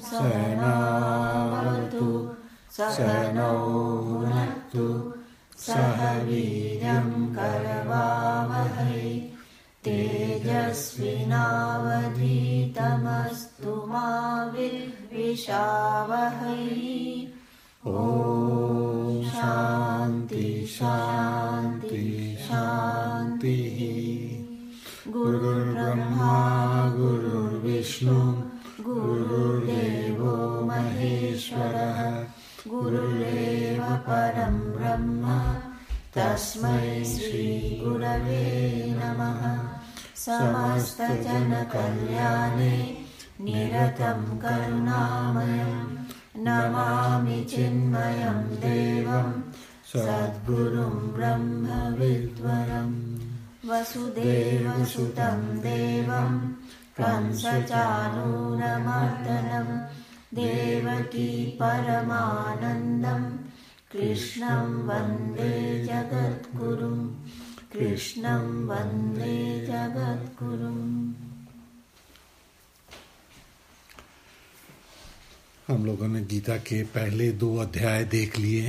सहनावतु सहनौ भुनक्तु सह वीर्यं करवावहै तेजस्विनावधीतमस्तु मा विद्विषावहै। ॐ शान्ति शान्ति शान्तिः। गुरुर्ब्रह्मा गुरुर्विष्णु गुरुर्देवो महेश्वरः गुरुरेव परं ब्रह्म तस्मै श्री गुरवे नमः। समस्तजनकल्याणे निरतं करुणामयं नमामि चिन्मयं देवं सद्गुरुं ब्रह्मविद्वरम्। वसुदेवसुतं देवं कंसचाणूरमर्दनं देवकी परमानन्दं कृष्णं वन्दे जगद्गुरुं कृष्णं वन्दे जगद्गुरुम्। हम लोगों ने गीता के पहले 2 अध्याय देख लिए।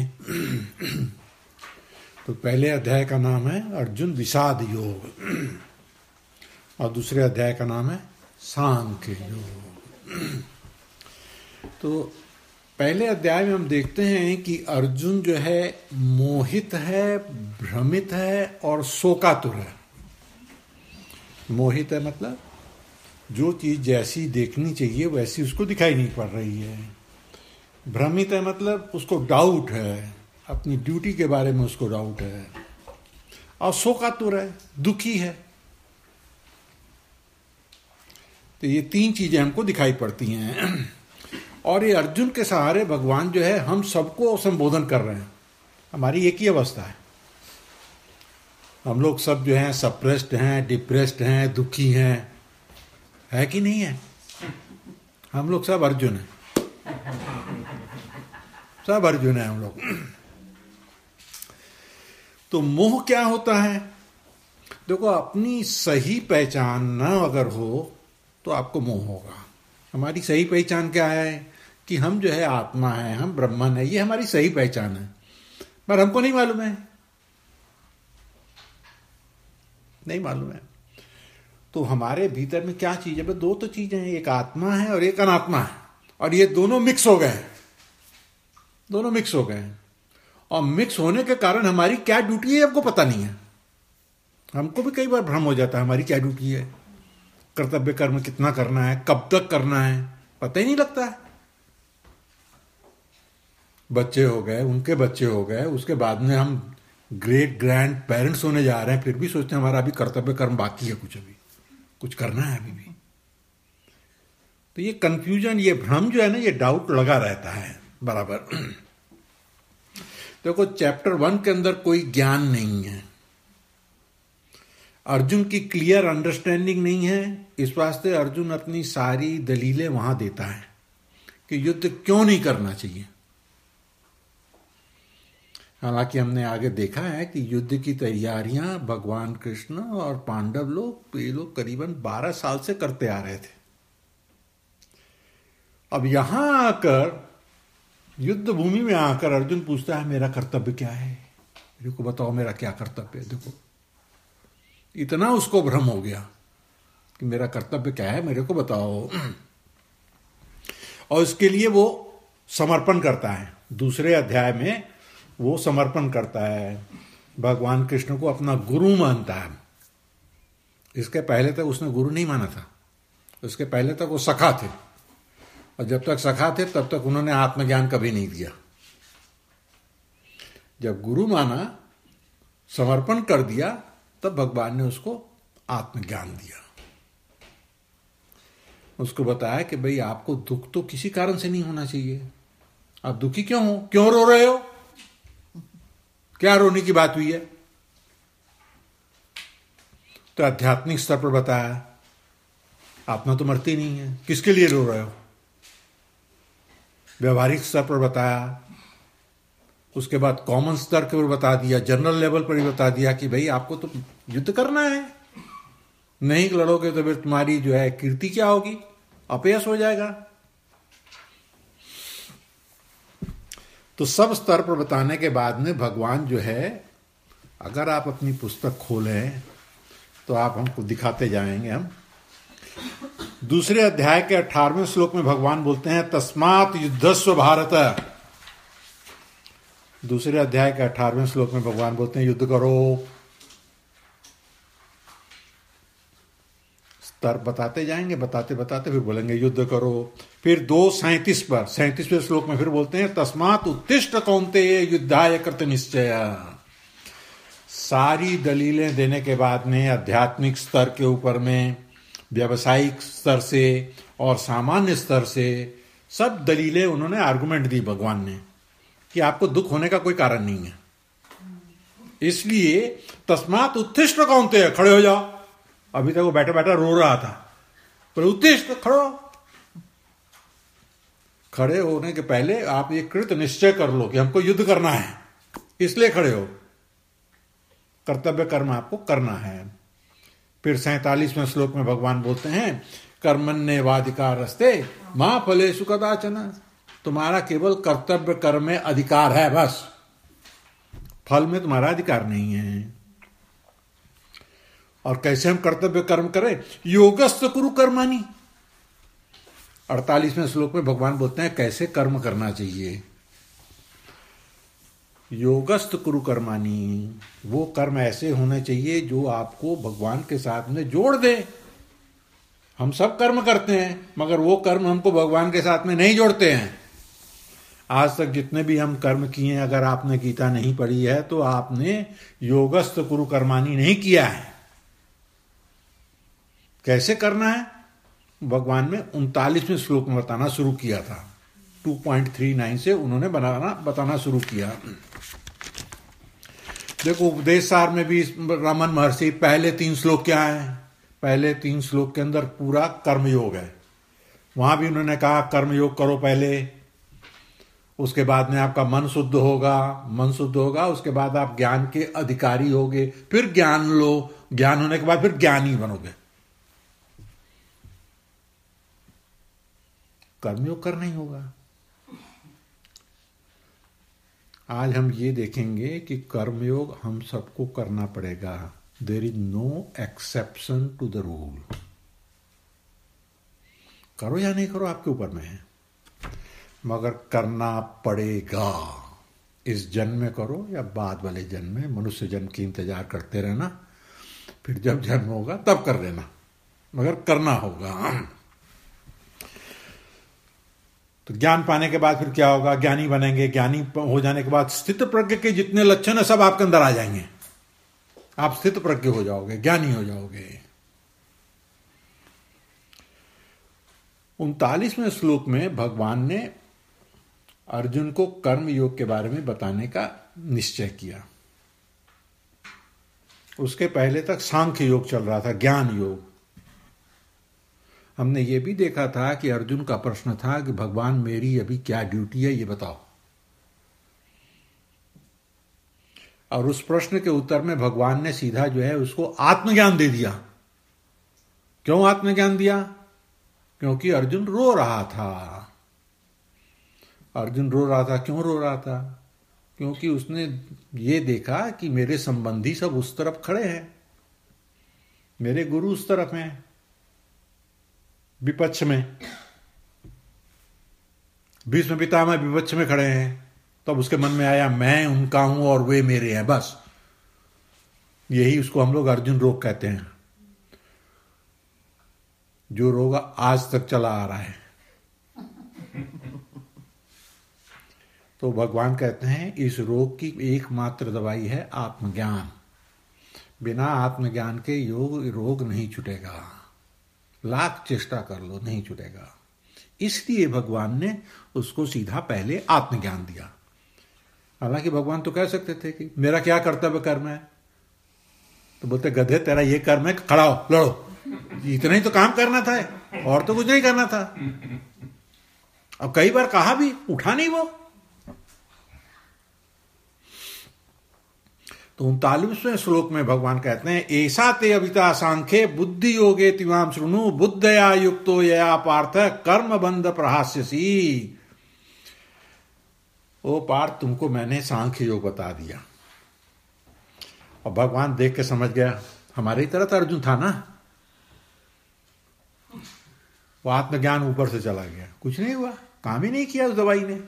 तो पहले अध्याय का नाम है अर्जुन विषाद योग और दूसरे अध्याय का नाम है सांख्य योग। तो पहले अध्याय में हम देखते हैं कि अर्जुन जो है मोहित है, भ्रमित है और शोकातुर है। मोहित है मतलब जो चीज जैसी देखनी चाहिए वैसी उसको दिखाई नहीं पड़ रही है। भ्रमित है मतलब उसको डाउट है, अपनी ड्यूटी के बारे में उसको डाउट है। और शोकातुर है, दुखी है। तो ये 3 चीजें हमको दिखाई पड़ती हैं। और ये अर्जुन के सहारे भगवान जो है हम सबको संबोधन कर रहे हैं। हमारी एक ही अवस्था है। हम लोग सब जो हैं सप्रेस्ड हैं, डिप्रेस्ड हैं, दुखी हैं, है कि नहीं है? हम लोग सब अर्जुन हैं, सब अर्जुन हैं हम लोग। तो मोह क्या होता है? देखो, अपनी सही पहचान न अगर हो तो आपको मोह होगा। हमारी सही पहचान क्या है कि हम जो है आत्मा है, हम ब्रह्मन है, ये हमारी सही पहचान है। पर हमको नहीं मालूम है, नहीं मालूम है। तो हमारे भीतर में क्या चीज है? 2 तो चीजें हैं, एक आत्मा है और एक अनात्मा है। और ये दोनों मिक्स हो गए, दोनों मिक्स हो गए। और मिक्स होने के कारण हमारी क्या ड्यूटी है हमको पता नहीं है। हमको भी कई बार भ्रम हो जाता है हमारी क्या ड्यूटी है, कर्तव्य कर्म कितना करना है, कब तक करना है, पता ही नहीं लगता है। बच्चे हो गए, उनके बच्चे हो गए, उसके बाद में हम ग्रेट ग्रैंड पेरेंट्स होने जा रहे हैं, फिर भी सोचते हैं हमारा अभी कर्तव्य कर्म बाकी है, कुछ करना है अभी भी। तो ये कंफ्यूजन, ये भ्रम जो है ना, ये डाउट लगा रहता है बराबर। देखो, चैप्टर 1 के अंदर कोई ज्ञान नहीं है, अर्जुन की क्लियर अंडरस्टैंडिंग नहीं है। इस वास्ते अर्जुन अपनी सारी दलीलें वहां देता है कि युद्ध क्यों नहीं करना चाहिए। हालांकि हमने आगे देखा है कि युद्ध की तैयारियां भगवान कृष्ण और पांडव लोग, ये लोग करीबन 12 साल से करते आ रहे थे। अब यहां आकर, युद्ध भूमि में आकर अर्जुन पूछता है मेरा कर्तव्य क्या है, मेरे को बताओ मेरा क्या कर्तव्य है। देखो, इतना उसको भ्रम हो गया कि मेरा कर्तव्य क्या है, मेरे को बताओ। और इसके लिए वो समर्पण करता है। दूसरे अध्याय में वो समर्पण करता है, भगवान कृष्ण को अपना गुरु मानता है। इसके पहले तक उसने गुरु नहीं माना था, इसके पहले तक वो सखा थे। और जब तक सखा थे तब तक उन्होंने आत्मज्ञान कभी नहीं दिया। जब गुरु माना, समर्पण कर दिया, तब भगवान ने उसको आत्मज्ञान दिया। उसको बताया कि भाई आपको दुख तो किसी कारण से नहीं होना चाहिए। आप दुखी क्यों हो, क्यों रो रहे हो, क्या रोने की बात हुई है? तो आध्यात्मिक स्तर पर बताया, आत्मा तो मरती नहीं है, किसके लिए रो रहे हो। व्यवहारिक स्तर पर बताया, उसके बाद कॉमन स्तर के ऊपर बता दिया, जनरल लेवल पर ही बता दिया कि भाई आपको तो युद्ध करना है, नहीं लड़ोगे तो फिर तुम्हारी जो है कीर्ति क्या होगी, अपयश हो जाएगा। तो सब स्तर पर बताने के बाद में भगवान जो है, अगर आप अपनी पुस्तक खोलें तो आप हमको दिखाते जाएंगे। हम दूसरे अध्याय के 18वें श्लोक में भगवान बोलते हैं तस्मात् युद्धस्व भारत। दूसरे अध्याय के 18वें श्लोक में भगवान बोलते हैं युद्ध करो। स्तर बताते जाएंगे, बताते बताते फिर बोलेंगे युद्ध करो। फिर 2:37 पर 37वें श्लोक में फिर बोलते हैं तस्मात् उत्तिष्ठ कौन्तेय युद्धाय कृत निश्चय। सारी दलीलें देने के बाद में आध्यात्मिक स्तर के ऊपर में, व्यावसायिक स्तर से और सामान्य स्तर से सब दलीलें उन्होंने आर्गुमेंट दी भगवान ने कि आपको दुख होने का कोई कारण नहीं है। इसलिए तस्मात् उत्तिष्ठ कौन्तेय, खड़े हो जाओ। अभी तक वो बैठा बैठा रो रहा था, पर उत्तिष्ठ, खड़ो। खड़े होने के पहले आप ये कृत निश्चय कर लो कि हमको युद्ध करना है, इसलिए खड़े हो। कर्तव्य कर्म आपको करना है। फिर 47वें श्लोक में भगवान बोलते हैं कर्मण्येवाधिकारस्ते मा फलेषु कदाचन। तुम्हारा केवल कर्तव्य कर्म में अधिकार है, बस फल में तुम्हारा अधिकार नहीं है। और कैसे हम कर्तव्य कर्म करें? योगस्थ कुरु कर्माणि। 48वें श्लोक में भगवान बोलते हैं कैसे कर्म करना चाहिए। योगस्थ कुरु कर्माणि, वो कर्म ऐसे होने चाहिए जो आपको भगवान के साथ में जोड़ दे। हम सब कर्म करते हैं, मगर वो कर्म हमको भगवान के साथ में नहीं जोड़ते हैं। आज तक जितने भी हम कर्म किए हैं, अगर आपने गीता नहीं पढ़ी है तो आपने योगस्थ कुरु कर्माणि नहीं किया है। कैसे करना है भगवान ने 39वें श्लोक में बताना शुरू किया था। 2.39 से उन्होंने बताना शुरू किया। देखो उपदेश सार में भी रमन महर्षि पहले 3 श्लोक क्या है? पहले 3 श्लोक के अंदर पूरा कर्मयोग है। वहां भी उन्होंने कहा कर्मयोग करो पहले, उसके बाद में आपका मन शुद्ध होगा, उसके बाद आप ज्ञान के अधिकारी होगे, फिर ज्ञान लो, ज्ञान होने के बाद फिर ज्ञानी बनोगे। कर्मयोग करना ही होगा। आज हम ये देखेंगे कि कर्मयोग हम सबको करना पड़ेगा। There is no exception to the rule. करो या नहीं करो आपके ऊपर में है, मगर करना पड़ेगा। इस जन्म में करो या बाद वाले जन्म में, मनुष्य जन्म की इंतजार करते रहना, फिर जब जन्म होगा तब कर लेना, मगर करना होगा। तो ज्ञान पाने के बाद फिर क्या होगा? ज्ञानी बनेंगे। ज्ञानी हो जाने के बाद स्थित प्रज्ञ के जितने लक्षण है सब आपके अंदर आ जाएंगे। आप स्थित प्रज्ञ हो जाओगे, ज्ञानी हो जाओगे। 39वें श्लोक में भगवान ने अर्जुन को कर्म योग के बारे में बताने का निश्चय किया। उसके पहले तक सांख्य योग चल रहा था, ज्ञान योग। हमने ये भी देखा था कि अर्जुन का प्रश्न था कि भगवान मेरी अभी क्या ड्यूटी है ये बताओ। और उस प्रश्न के उत्तर में भगवान ने सीधा जो है उसको आत्मज्ञान दे दिया। क्यों आत्मज्ञान दिया? क्योंकि अर्जुन रो रहा था। अर्जुन रो रहा था, क्यों रो रहा था? क्योंकि उसने ये देखा कि मेरे संबंधी सब उस तरफ खड़े हैं, मेरे गुरु उस तरफ हैं, विपक्ष में, भीष्म पितामह विपक्ष में खड़े हैं। तब उसके मन में आया मैं उनका हूं और वे मेरे हैं, बस। यही उसको हम लोग अर्जुन रोग कहते हैं, जो रोग आज तक चला आ रहा है। तो भगवान कहते हैं इस रोग की एकमात्र दवाई है आत्मज्ञान। बिना आत्मज्ञान के रोग नहीं छूटेगा, लाख चेष्टा कर लो नहीं छूटेगा। इसलिए भगवान ने उसको सीधा पहले आत्मज्ञान दिया। हालांकि भगवान तो कह सकते थे कि मेरा क्या कर्तव्य कर्म है, तो बोलते गधे तेरा ये कर्म है, खड़ा हो लड़ो। इतना ही तो काम करना था और तो कुछ नहीं करना था। अब कई बार कहा भी, उठा नहीं वो। तो 39वें श्लोक में भगवान कहते हैं ऐसा ते अभिता सांख्ये बुद्धि योगे तिवाम शृणु बुद्धया युक्तो यया पार्थ कर्म बंध प्रहास्यसी। ओ पार्थ, तुमको मैंने सांख्य योग बता दिया। और भगवान देख के समझ गया, हमारी तरह तो अर्जुन था ना, वो आत्मज्ञान ऊपर से चला गया, कुछ नहीं हुआ, काम ही नहीं किया उस दवाई ने।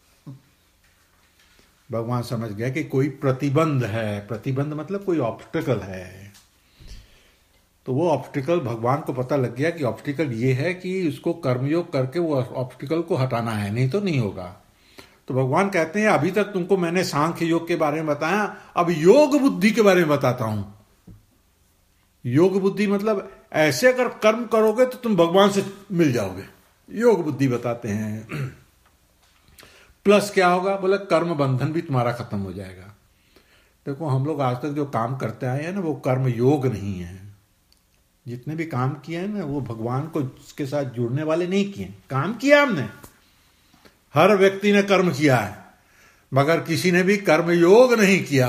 भगवान समझ गया कि कोई प्रतिबंध है, प्रतिबंध मतलब कोई ऑब्स्टिकल है। तो वो ऑब्स्टिकल, भगवान को पता लग गया कि ऑब्स्टिकल ये है कि उसको कर्मयोग करके वो ऑब्स्टिकल को हटाना है, नहीं तो नहीं होगा। तो भगवान कहते हैं अभी तक तुमको मैंने सांख्य योग के बारे में बताया, अब योग बुद्धि के बारे में बताता हूं। योग बुद्धि मतलब ऐसे अगर कर्म करोगे तो तुम भगवान से मिल जाओगे, योग बुद्धि बताते हैं। प्लस क्या होगा, बोले कर्म बंधन भी तुम्हारा खत्म हो जाएगा। देखो हम लोग आज तक जो काम करते आए हैं ना, वो कर्म योग नहीं है। जितने भी काम किए हैं ना, वो भगवान को उसके साथ जुड़ने वाले नहीं किए। काम किया हमने, हर व्यक्ति ने कर्म किया है, मगर किसी ने भी कर्म योग नहीं किया।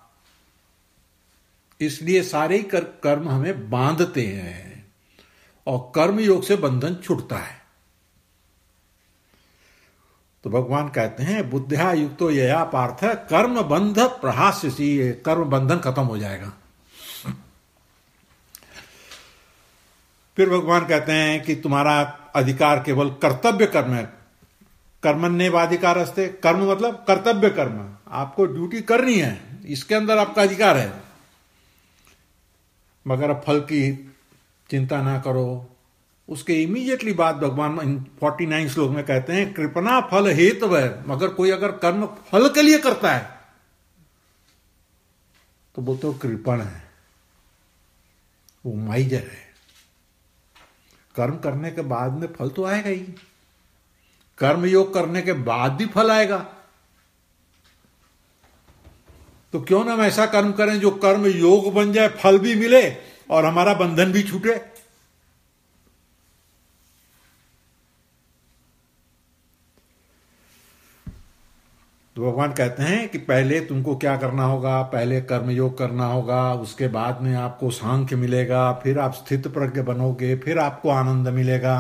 इसलिए सारे ही कर्म हमें बांधते हैं और कर्म योग से बंधन छूटता है। तो भगवान कहते हैं बुद्ध्या युक्तो यया पार्थ कर्म बंध प्रहास्यसि, कर्म बंधन खत्म हो जाएगा। फिर भगवान कहते हैं कि तुम्हारा अधिकार केवल कर्तव्य कर्म है। कर्मण्येवाधिकार अस्ते, कर्म मतलब कर्तव्य कर्म, आपको ड्यूटी करनी है, इसके अंदर आपका अधिकार है। मगर अब फल की चिंता ना करो। उसके इमीडिएटली बाद भगवान 49 श्लोक में कहते हैं कृपणा फल हेतु है। मगर कोई अगर कर्म फल के लिए करता है तो बोलते हो कृपण है, वो माइजर है। कर्म करने के बाद में फल तो आएगा ही, कर्म योग करने के बाद भी फल आएगा। तो क्यों ना हम ऐसा कर्म करें जो कर्म योग बन जाए, फल भी मिले और हमारा बंधन भी छूटे। तो भगवान कहते हैं कि पहले तुमको क्या करना होगा, पहले कर्म योग करना होगा, उसके बाद में आपको सांख्य मिलेगा, फिर आप स्थित प्रज्ञ बनोगे, फिर आपको आनंद मिलेगा।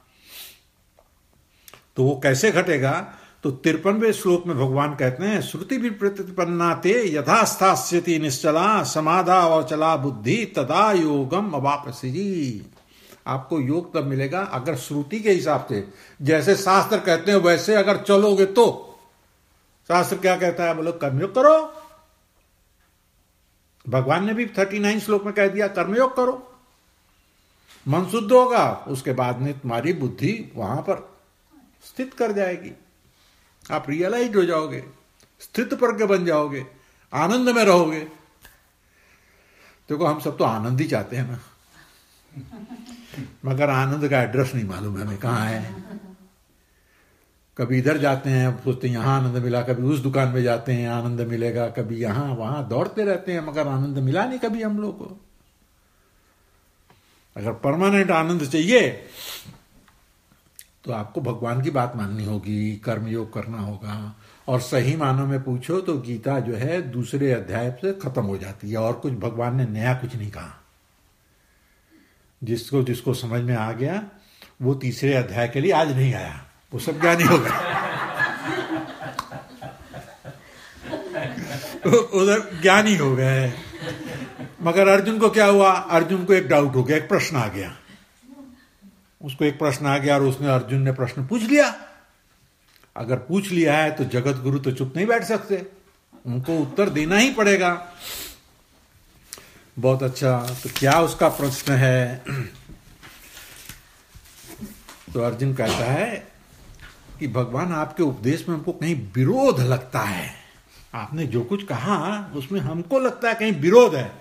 तो वो कैसे घटेगा, तो 53वें श्लोक में भगवान कहते हैं श्रुति भी प्रतिपन्ना ते यथा स्थास्यति निश्चला समाधा अचला बुद्धि तदा योगम अवापसी। आपको योग तब मिलेगा अगर श्रुति के हिसाब से, जैसे शास्त्र कहते हैं वैसे अगर चलोगे तो। शास्त्र क्या कहता है, बोलो कर्मयोग करो। भगवान ने भी 39 श्लोक में कह दिया कर्मयोग करो, मन शुद्ध होगा, उसके बाद में तुम्हारी बुद्धि वहां पर स्थित कर जाएगी, आप रियलाइज हो जाओगे, स्थित प्रज्ञ बन जाओगे, आनंद में रहोगे। देखो हम सब तो आनंद ही चाहते हैं ना, मगर आनंद का एड्रेस नहीं मालूम हमें कहाँ है। कभी इधर जाते हैं, सोचते हैं यहां आनंद मिला, कभी उस दुकान में जाते हैं आनंद मिलेगा, कभी यहां वहां दौड़ते रहते हैं, मगर आनंद मिला नहीं कभी हम लोग को। अगर परमानेंट आनंद चाहिए तो आपको भगवान की बात माननी होगी, कर्मयोग करना होगा। और सही मानों में पूछो तो गीता जो है दूसरे अध्याय से खत्म हो जाती है, और कुछ भगवान ने नया कुछ नहीं कहा। जिसको जिसको समझ में आ गया वो तीसरे अध्याय के लिए आज नहीं आया, वो सब ज्ञानी हो गया। उधर ज्ञानी हो गए। मगर अर्जुन को क्या हुआ, अर्जुन को एक डाउट हो गया, एक प्रश्न आ गया, उसको एक प्रश्न आ गया और उसने अर्जुन ने प्रश्न पूछ लिया। अगर पूछ लिया है तो जगत गुरु तो चुप नहीं बैठ सकते, उनको उत्तर देना ही पड़ेगा। बहुत अच्छा, तो क्या उसका प्रश्न है? तो अर्जुन कहता है कि भगवान आपके उपदेश में हमको कहीं विरोध लगता है, आपने जो कुछ कहा उसमें हमको लगता है कहीं विरोध है।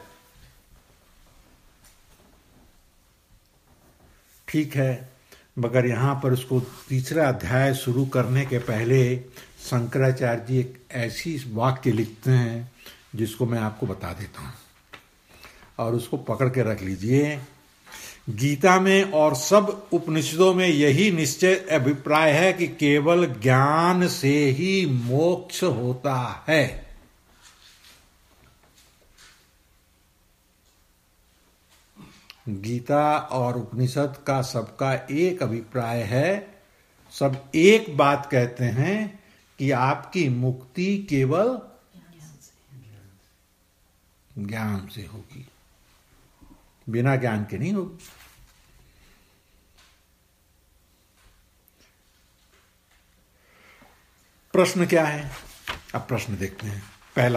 ठीक है, मगर यहां पर उसको तीसरा अध्याय शुरू करने के पहले शंकराचार्य जी एक ऐसी वाक्य लिखते हैं जिसको मैं आपको बता देता हूं, और उसको पकड़ के रख लीजिए। गीता में और सब उपनिषदों में यही निश्चय अभिप्राय है कि केवल ज्ञान से ही मोक्ष होता है। गीता और उपनिषद का सबका एक अभिप्राय है, सब एक बात कहते हैं कि आपकी मुक्ति केवल ज्ञान से होगी, बिना ज्ञान के नहीं होगी। प्रश्न क्या है? अब प्रश्न देखते हैं। पहला,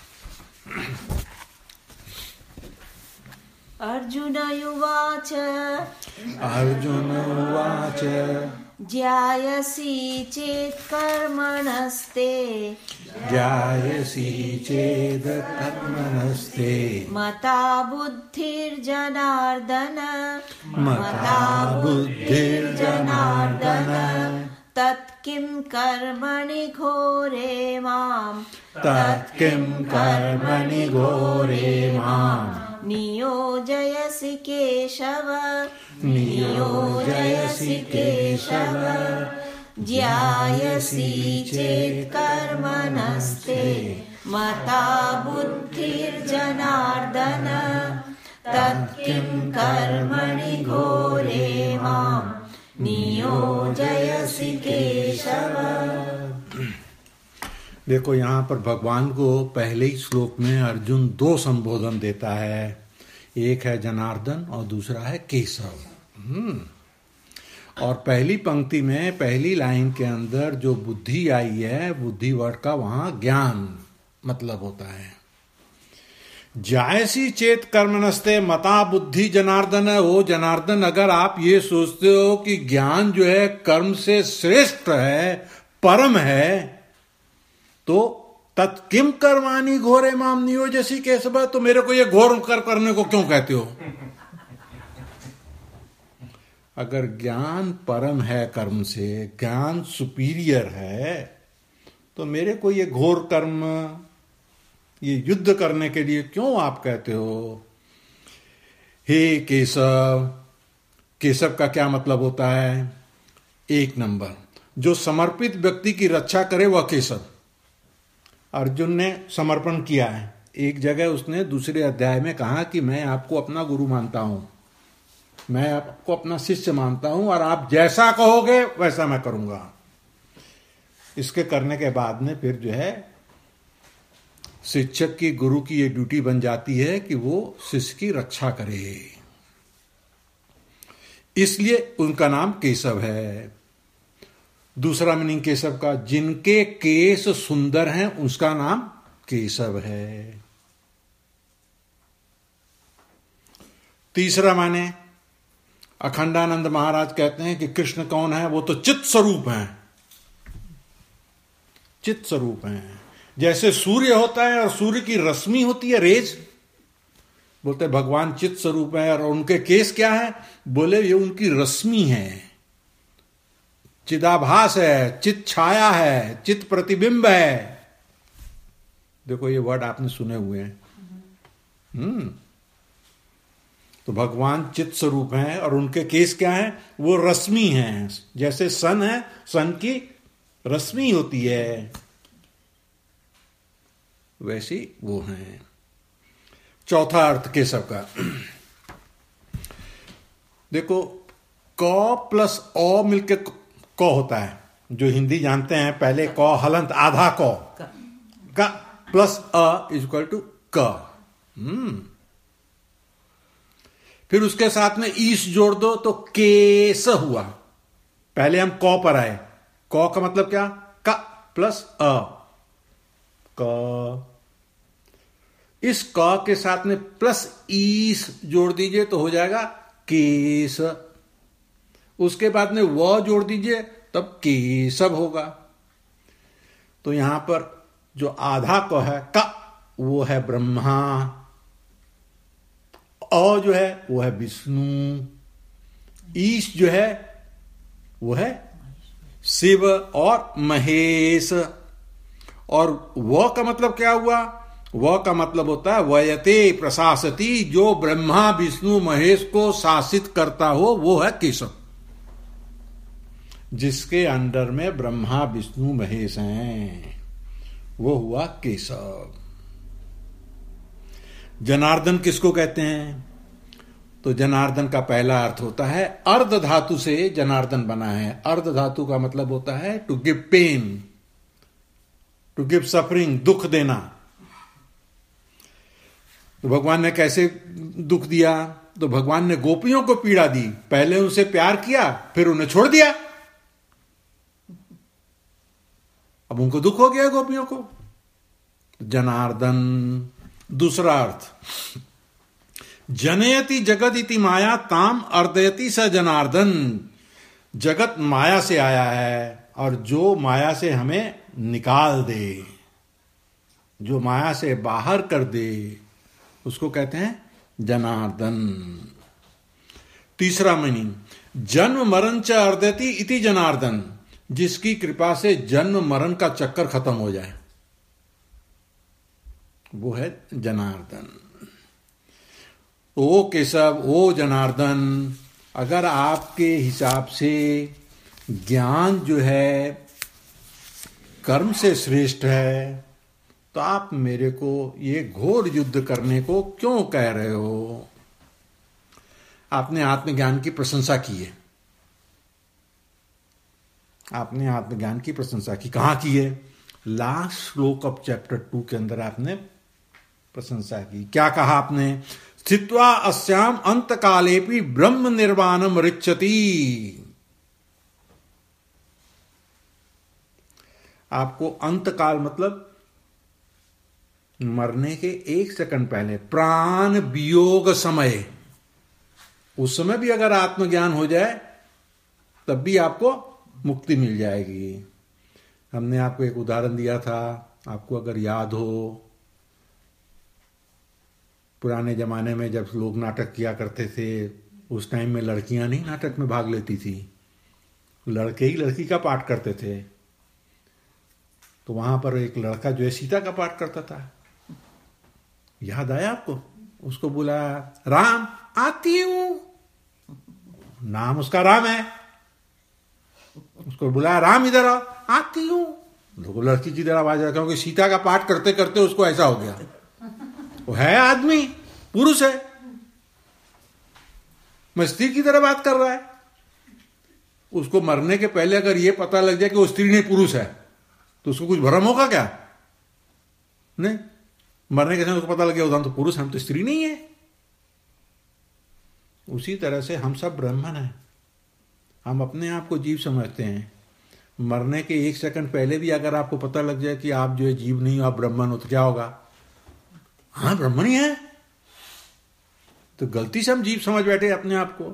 अर्जुन उवाच अर्जुन उवाच ज्यायसि चेत् कर्मणस्ते ज्यायसि चेद कर्मणस्ते मता बुद्धिर्जनार्दन मता बुद्धिर्जनार्दन तत्किं कर्मणि घोरे मां तत्किं कर्मणि घोरे मां नियोजयसि केशव नियोजयसि केशव ज्यायसि चेत् कर्मणस्ते मता बुद्धिर्जनार्दन तत्किं कर्मणि घोरे मां नियोजयसि केशव। देखो, यहां पर भगवान को पहले ही श्लोक में अर्जुन दो संबोधन देता है। एक है जनार्दन और दूसरा है केशव। और पहली पंक्ति में पहली लाइन के अंदर जो बुद्धि आई है, बुद्धि वर्ड का वहां ज्ञान मतलब होता है। जायसी चेत कर्मणस्ते मता बुद्धि जनार्दन। ओ जनार्दन, अगर आप ये सोचते हो कि ज्ञान जो है कर्म से श्रेष्ठ है, परम है, तो तत्किम कर्माणि घोरे माम नियोजयसि केशव, तो मेरे को ये घोर करने को क्यों कहते हो? अगर ज्ञान परम है कर्म से, ज्ञान सुपीरियर है, तो मेरे को ये घोर कर्म, ये युद्ध करने के लिए क्यों आप कहते हो? हे केशव, केशव का क्या मतलब होता है? एक नंबर, जो समर्पित व्यक्ति की रक्षा करे वह केशव। अर्जुन ने समर्पण किया है। एक जगह उसने दूसरे अध्याय में कहा कि मैं आपको अपना गुरु मानता हूं, मैं आपको अपना शिष्य मानता हूं, और आप जैसा कहोगे वैसा मैं करूंगा। इसके करने के बाद में फिर जो है शिक्षक की, गुरु की ये ड्यूटी बन जाती है कि वो शिष्य की रक्षा करे। इसलिए उनका नाम केशव है। दूसरा मीनिंग केशव का, जिनके केश सुंदर हैं उसका नाम केशव है। तीसरा माने, अखंडानंद महाराज कहते हैं कि कृष्ण कौन है? वो तो चित्त स्वरूप हैं। चित्त स्वरूप हैं। जैसे सूर्य होता है और सूर्य की रश्मि होती है, रेज, बोलते भगवान चित्त स्वरूप है। और उनके केस क्या है? बोले ये उनकी रश्मि है, चिदाभास है, चित्त छाया है, चित्त प्रतिबिंब है। देखो ये वर्ड आपने सुने हुए हैं। तो भगवान चित्त स्वरूप हैं और उनके केस क्या है? वो रश्मि हैं। जैसे सन है, सन की रश्मि होती है, वैसी वो हैं। चौथा अर्थ केशव का, देखो, क प्लस अ मिलके क होता है, जो हिंदी जानते हैं। पहले क हलंत आधा क प्लस अ इज इक्वल टू क। फिर उसके साथ में ईश जोड़ दो तो केस हुआ। पहले हम क पर आए। क का मतलब क्या? क प्लस अ, क। इस क के साथ में प्लस ईस जोड़ दीजिए तो हो जाएगा केस। उसके बाद में व जोड़ दीजिए तब केशव होगा। तो यहां पर जो आधा क है, क, वो है ब्रह्मा, अ जो है वो है विष्णु, ईश जो है वो है शिव और महेश। और व का मतलब क्या हुआ? व का मतलब होता है वयते प्रशासति, जो ब्रह्मा विष्णु महेश को शासित करता हो वो है केशव। जिसके अंडर में ब्रह्मा विष्णु महेश हैं वो हुआ केशव। जनार्दन किसको कहते हैं? तो जनार्दन का पहला अर्थ होता है, अर्ध धातु से जनार्दन बना है। अर्ध धातु का मतलब होता है to give pain, to give suffering, दुख देना। तो भगवान ने कैसे दुख दिया? तो भगवान ने गोपियों को पीड़ा दी, पहले उनसे प्यार किया, फिर उन्हें छोड़ दिया। अब उनको दुख हो गया गोपियों को। जनार्दन, दूसरा अर्थ, जनयति जगत इति माया ताम अर्दयति स जनार्दन। जगत माया से आया है, और जो माया से हमें निकाल दे, जो माया से बाहर कर दे, उसको कहते हैं जनार्दन। तीसरा मीनिंग, जन्म मरण च अर्दयति इति जनार्दन। जिसकी कृपा से जन्म मरण का चक्कर खत्म हो जाए, वो है जनार्दन। ओ केशव, ओ जनार्दन, अगर आपके हिसाब से ज्ञान जो है कर्म से श्रेष्ठ है, तो आप मेरे को ये घोर युद्ध करने को क्यों कह रहे हो? आपने आत्मज्ञान की प्रशंसा की है, आपने आत्मज्ञान की प्रशंसा की। कहां की है? लास्ट श्लोक ऑफ चैप्टर 2 के अंदर आपने प्रशंसा की। क्या कहा आपने? स्थित्वा अस्याम अंत कालेपि ब्रह्म निर्वाणम रिच्छति। आपको अंत काल मतलब मरने के 1 सेकंड पहले, प्राण वियोग समय, उस समय भी अगर आत्मज्ञान हो जाए तब भी आपको मुक्ति मिल जाएगी। हमने आपको एक उदाहरण दिया था, आपको अगर याद हो, पुराने जमाने में जब लोग नाटक किया करते थे, उस टाइम में लड़कियां नहीं नाटक में भाग लेती थी, लड़के ही लड़की का पाठ करते थे। तो वहां पर एक लड़का जो है सीता का पाठ करता था, याद आया आपको? उसको बोला, राम आती हूं, नाम उसका राम है, उसको बुलाया, राम इधर आओ, आती हूं। लोगों लड़की की तरह आवाज आ, क्योंकि सीता का पाठ करते करते उसको ऐसा हो गया। वो है आदमी, पुरुष है, मैं स्त्री की तरह बात कर रहा है। उसको मरने के पहले अगर ये पता लग जाए कि वो स्त्री नहीं पुरुष है, तो उसको कुछ भ्रम होगा क्या? नहीं, मरने के समय उसको पता लग गया उधर तो पुरुष, हम तो स्त्री नहीं है। उसी तरह से हम सब ब्राह्मण हैं, हम अपने आप को जीव समझते हैं। मरने के 1 सेकंड पहले भी अगर आपको पता लग जाए कि आप जो है जीव नहीं हो, आप ब्राह्मण हो, तो क्या होगा? हाँ, ब्राह्मण ही है। तो गलती से हम जीव समझ बैठे अपने आप को।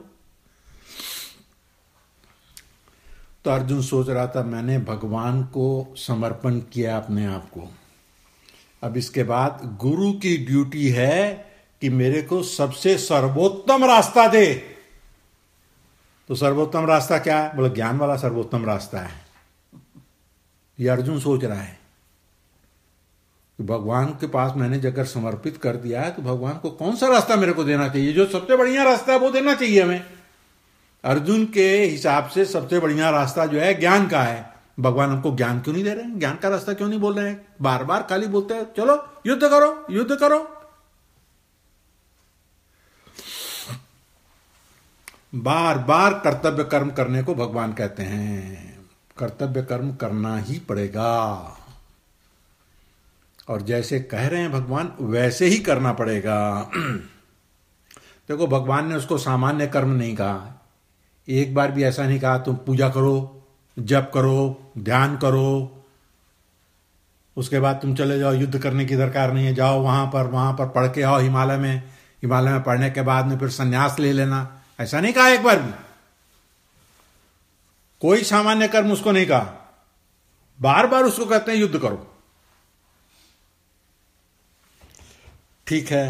तो अर्जुन सोच रहा था, मैंने भगवान को समर्पण किया अपने आप को, अब इसके बाद गुरु की ड्यूटी है कि मेरे को सबसे सर्वोत्तम रास्ता दे। तो सर्वोत्तम रास्ता क्या है? बोले ज्ञान वाला सर्वोत्तम रास्ता है। ये अर्जुन सोच रहा है कि भगवान के पास मैंने अगर समर्पित कर दिया है, तो भगवान को कौन सा रास्ता मेरे को देना चाहिए? जो सबसे बढ़िया रास्ता है वो देना चाहिए हमें। अर्जुन के हिसाब से सबसे बढ़िया रास्ता जो है ज्ञान का है। भगवान हमको ज्ञान क्यों नहीं दे रहे हैं? ज्ञान का रास्ता क्यों नहीं बोल रहे हैं? बार बार खाली बोलते हैं चलो युद्ध करो, युद्ध करो। बार बार कर्तव्य कर्म करने को भगवान कहते हैं। कर्तव्य कर्म करना ही पड़ेगा, और जैसे कह रहे हैं भगवान वैसे ही करना पड़ेगा। देखो, भगवान ने उसको सामान्य कर्म नहीं कहा, एक बार भी ऐसा नहीं कहा तुम पूजा करो, जप करो, ध्यान करो, उसके बाद तुम चले जाओ, युद्ध करने की दरकार नहीं है, जाओ वहां पर पढ़ के आओ हिमालय में पढ़ने के बाद में फिर संन्यास ले लेना, ऐसा नहीं कहा एक बार भी। कोई सामान्य कर्म उसको नहीं कहा, बार बार उसको कहते हैं युद्ध करो। ठीक है,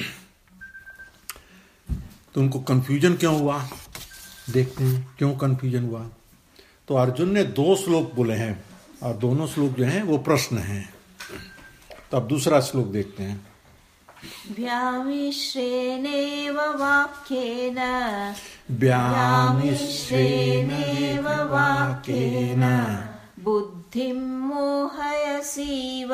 तो उनको कंफ्यूजन क्यों हुआ? देखते हैं क्यों कंफ्यूजन हुआ। तो अर्जुन ने 2 श्लोक बोले हैं, और दोनों श्लोक जो हैं वो प्रश्न हैं। तो अब दूसरा श्लोक देखते हैं। व्यामिश्रेणेव वाक्येन बुद्धिं मोहयसीव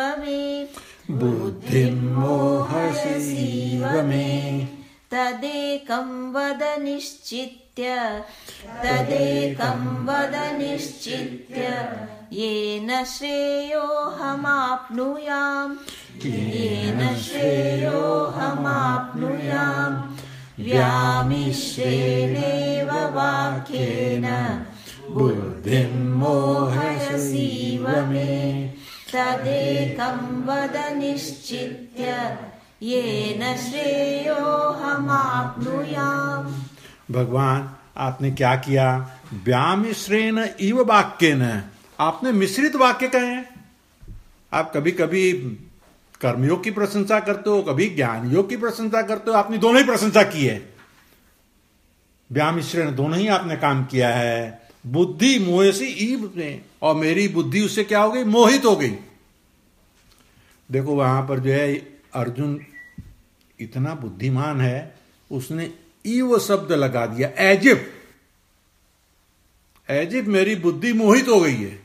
मे तदेकं वद निश्चित्य तदेकं वद निश्चित्य येन श्रेयोऽहमाप्नुयाम् येन श्रेयोऽहमाप्नुयाम् व्यामिश्रेणेव वाक्येन बुद्धिं मोहयसीव मे तदेकं वद निश्चित्य येन श्रेयोऽहमाप्नुयाम्। भगवान आपने क्या किया? व्यामिश्रेण इव वाक्येन, आपने मिश्रित वाक्य कहे हैं। आप कभी कभी कर्मयोग की प्रशंसा करते हो, कभी ज्ञान योग की प्रशंसा करते हो, आपने दोनों ही प्रशंसा की है। व्यामिश्रेण दोनों ही आपने काम किया है। बुद्धि मोहसी ईव ने, और मेरी बुद्धि उससे क्या हो गई? मोहित हो गई। देखो वहां पर जो है अर्जुन इतना बुद्धिमान है, उसने ईव शब्द लगा दिया, एज इफ मेरी बुद्धि मोहित हो गई है।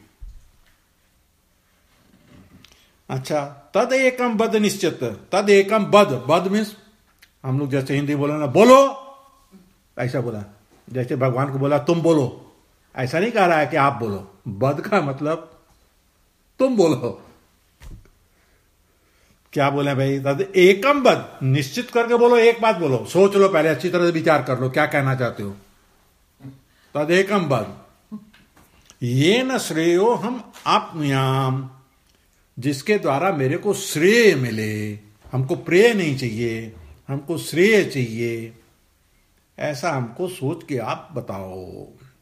अच्छा, तद एकम बद निश्चित, तद एकम बद मीन्स हम लोग जैसे हिंदी बोला ना, बोलो, ऐसा बोला। जैसे भगवान को बोला तुम बोलो, ऐसा नहीं कह रहा है कि आप बोलो। बद का मतलब तुम बोलो। क्या बोले भाई? तद एकम बद, निश्चित करके बोलो, एक बात बोलो, सोच लो पहले, अच्छी तरह से विचार कर लो क्या कहना चाहते हो। तद एकम बद ये न श्रेयो हम आप्नुयाम, जिसके द्वारा मेरे को श्रेय मिले। हमको प्रेय नहीं चाहिए, हमको श्रेय चाहिए। ऐसा हमको सोच के आप बताओ।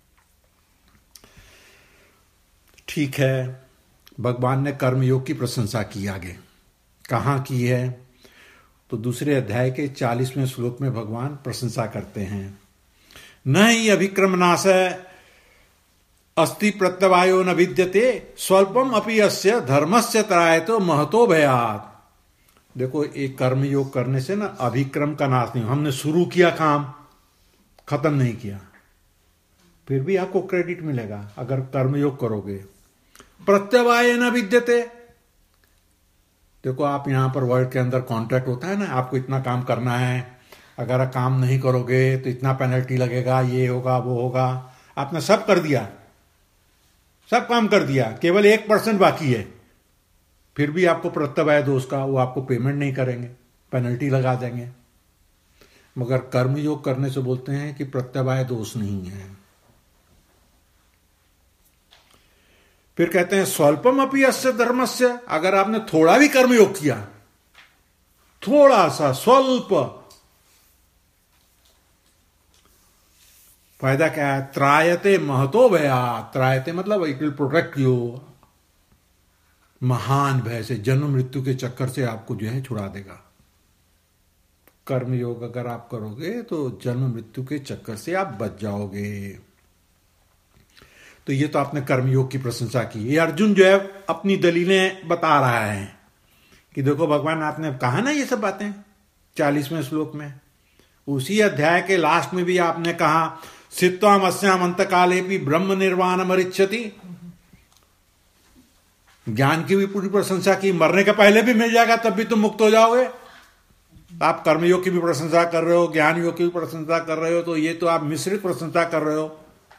ठीक है, भगवान ने कर्मयोग की प्रशंसा की। आगे कहां की है? तो दूसरे अध्याय के 40वें श्लोक में भगवान प्रशंसा करते हैं। न ही अभिक्रमनाश अस्ति प्रत्यवायो न विद्यते स्वल्पम अपि अस्य धर्मस्य त्रायतो महतो भयात्। देखो, एक कर्मयोग करने से ना अभिक्रम का नाश नहीं। हमने शुरू किया काम, खत्म नहीं किया, फिर भी आपको क्रेडिट मिलेगा अगर कर्मयोग करोगे। प्रत्यवाय न विद्यते, देखो आप यहां पर वर्ड के अंदर कॉन्ट्रैक्ट होता है ना, आपको इतना काम करना है, अगर काम नहीं करोगे तो इतना पेनल्टी लगेगा, ये होगा वो होगा। आपने सब कर दिया, सब काम कर दिया, केवल 1% बाकी है, फिर भी आपको प्रत्यवाय दोष का वो आपको पेमेंट नहीं करेंगे, पेनल्टी लगा देंगे। मगर कर्मयोग करने से बोलते हैं कि प्रत्यवाय दोष नहीं है। फिर कहते हैं स्वल्पम अपि अस्य धर्मस्य, अगर आपने थोड़ा भी कर्मयोग किया, थोड़ा सा स्वल्प, फायदा क्या है? त्रायते महतो भया, त्रायते मतलब इट विल प्रोटेक्ट यू, महान भय से, जन्म मृत्यु के चक्कर से आपको जो है छुड़ा देगा। कर्मयोग अगर आप करोगे तो जन्म मृत्यु के चक्कर से आप बच जाओगे। तो ये तो आपने कर्मयोग की प्रशंसा की। ये अर्जुन जो है अपनी दलीलें बता रहा है कि देखो भगवान आपने कहा ना ये सब बातें 40वें श्लोक में। उसी अध्याय के लास्ट में भी आपने कहा सित्वाम अस्याम अंत काले भी ब्रह्म निर्वाण मरिच्छति। ज्ञान की भी पूरी प्रशंसा की, मरने के पहले भी मिल जाएगा तब भी तुम मुक्त हो जाओगे। आप कर्मयोग की भी प्रशंसा कर रहे हो, ज्ञान योग की भी प्रशंसा कर रहे हो, तो ये तो आप मिश्रित प्रशंसा कर रहे हो।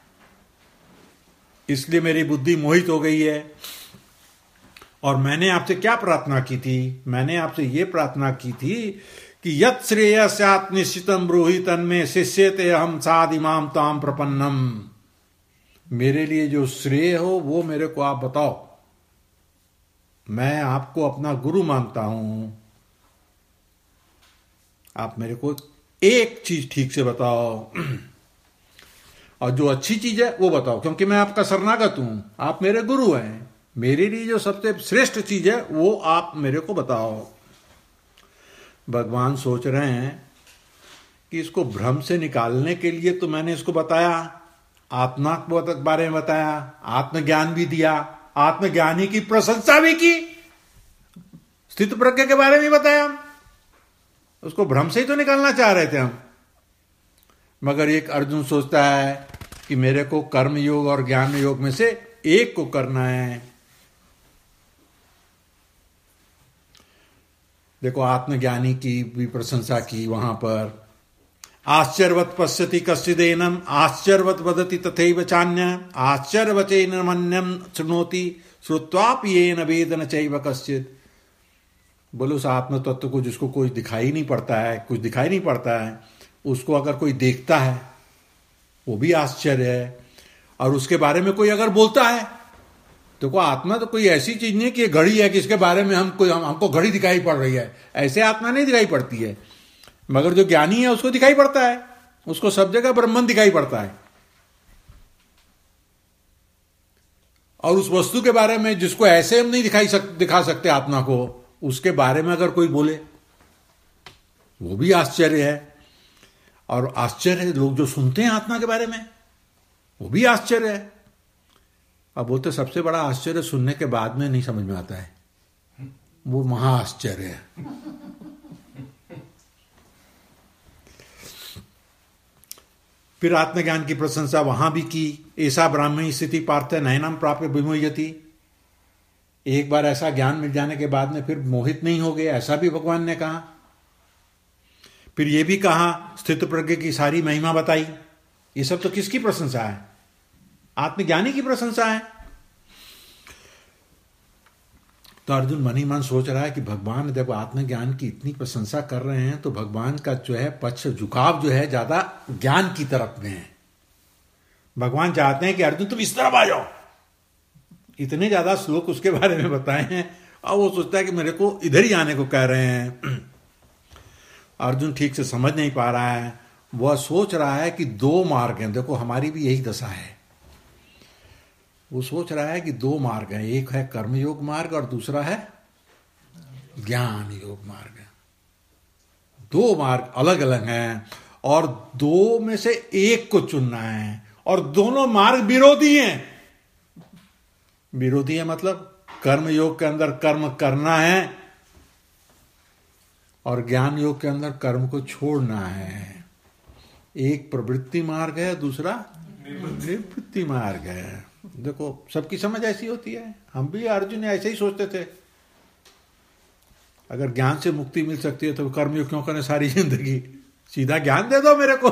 इसलिए मेरी बुद्धि मोहित हो गई है। और मैंने आपसे क्या प्रार्थना की थी? मैंने आपसे ये प्रार्थना की थी कि यत् श्रेय स्यात् निश्चितम ब्रूहि तन्मे शिष्यते अहम साधिमाम ताम प्रपन्नम। मेरे लिए जो श्रेय हो वो मेरे को आप बताओ, मैं आपको अपना गुरु मानता हूं। आप मेरे को एक चीज ठीक से बताओ और जो अच्छी चीज है वो बताओ, क्योंकि मैं आपका शरणागत हूं, आप मेरे गुरु हैं। मेरे लिए जो सबसे श्रेष्ठ चीज है वो आप मेरे को बताओ। भगवान सोच रहे हैं कि इसको भ्रम से निकालने के लिए तो मैंने इसको बताया, आत्मा के बारे में बताया, आत्मज्ञान भी दिया, आत्मज्ञानी की प्रशंसा भी की, स्थित प्रज्ञा के बारे में बताया। उसको भ्रम से ही तो निकालना चाह रहे थे हम। मगर एक अर्जुन सोचता है कि मेरे को कर्म योग और ज्ञान योग में से एक को करना है। देखो आत्मज्ञानी की भी प्रशंसा की वहां पर, आश्चर्यवत पश्यति कश्चिदेनम आश्चर्यवत वदति तथैव चान्य आश्चर्यवचेन मन्यम शृणोति श्रुत्वापि येन वेद न चैव कश्चित्। बोलो उस आत्म तत्व को जिसको कोई दिखाई नहीं पड़ता है, कुछ दिखाई नहीं पड़ता है, उसको अगर कोई देखता है वो भी आश्चर्य है। और उसके बारे में कोई अगर बोलता है तो को आत्मा तो कोई ऐसी चीज नहीं कि ये घड़ी है कि इसके बारे में हमको घड़ी दिखाई पड़ रही है, ऐसे आत्मा नहीं दिखाई पड़ती है। मगर जो ज्ञानी है उसको दिखाई पड़ता है, उसको सब जगह ब्रह्मन दिखाई पड़ता है। और उस वस्तु के बारे में जिसको ऐसे हम नहीं दिखा सकते आत्मा को, उसके बारे में अगर कोई बोले वो भी आश्चर्य है। और आश्चर्य लोग जो सुनते हैं आत्मा के बारे में वो भी आश्चर्य है। अब बोलते सबसे बड़ा आश्चर्य सुनने के बाद में नहीं समझ में आता है, वो महा आश्चर्य है। फिर आत्मज्ञान की प्रशंसा वहां भी की। ऐसा ब्राह्मणी स्थिति पार्थ नयनम प्राप्य विमोहयति। एक बार ऐसा ज्ञान मिल जाने के बाद में फिर मोहित नहीं हो गए, ऐसा भी भगवान ने कहा। फिर ये भी कहा स्थित प्रज्ञ की सारी महिमा बताई। ये सब तो किसकी प्रशंसा है? आत्मज्ञानी की प्रशंसा है। तो अर्जुन मन ही मन सोच रहा है कि भगवान देखो आत्मज्ञान की इतनी प्रशंसा कर रहे हैं तो भगवान का जो है पक्ष झुकाव जो है ज्यादा ज्ञान की तरफ में है। भगवान चाहते हैं कि अर्जुन तुम इस तरफ आ जाओ। इतने ज्यादा श्लोक उसके बारे में बताए हैं और वो सोचता है कि मेरे को इधर ही आने को कह रहे हैं। अर्जुन ठीक से समझ नहीं पा रहा है। वह सोच रहा है कि दो मार्ग हैं। देखो हमारी भी यही दशा है। वो सोच रहा है कि दो मार्ग हैं, एक है कर्मयोग मार्ग और दूसरा है ज्ञान योग मार्ग। दो मार्ग अलग अलग हैं और दो में से एक को चुनना है और दोनों मार्ग विरोधी हैं। विरोधी है मतलब कर्म योग के अंदर कर्म करना है और ज्ञान योग के अंदर कर्म को छोड़ना है। एक प्रवृत्ति मार्ग है, दूसरा निवृत्ति मार्ग है। देखो सबकी समझ ऐसी होती है। हम भी अर्जुन ऐसे ही सोचते थे, अगर ज्ञान से मुक्ति मिल सकती है तो कर्मयोग क्यों करने सारी जिंदगी, सीधा ज्ञान दे दो मेरे को।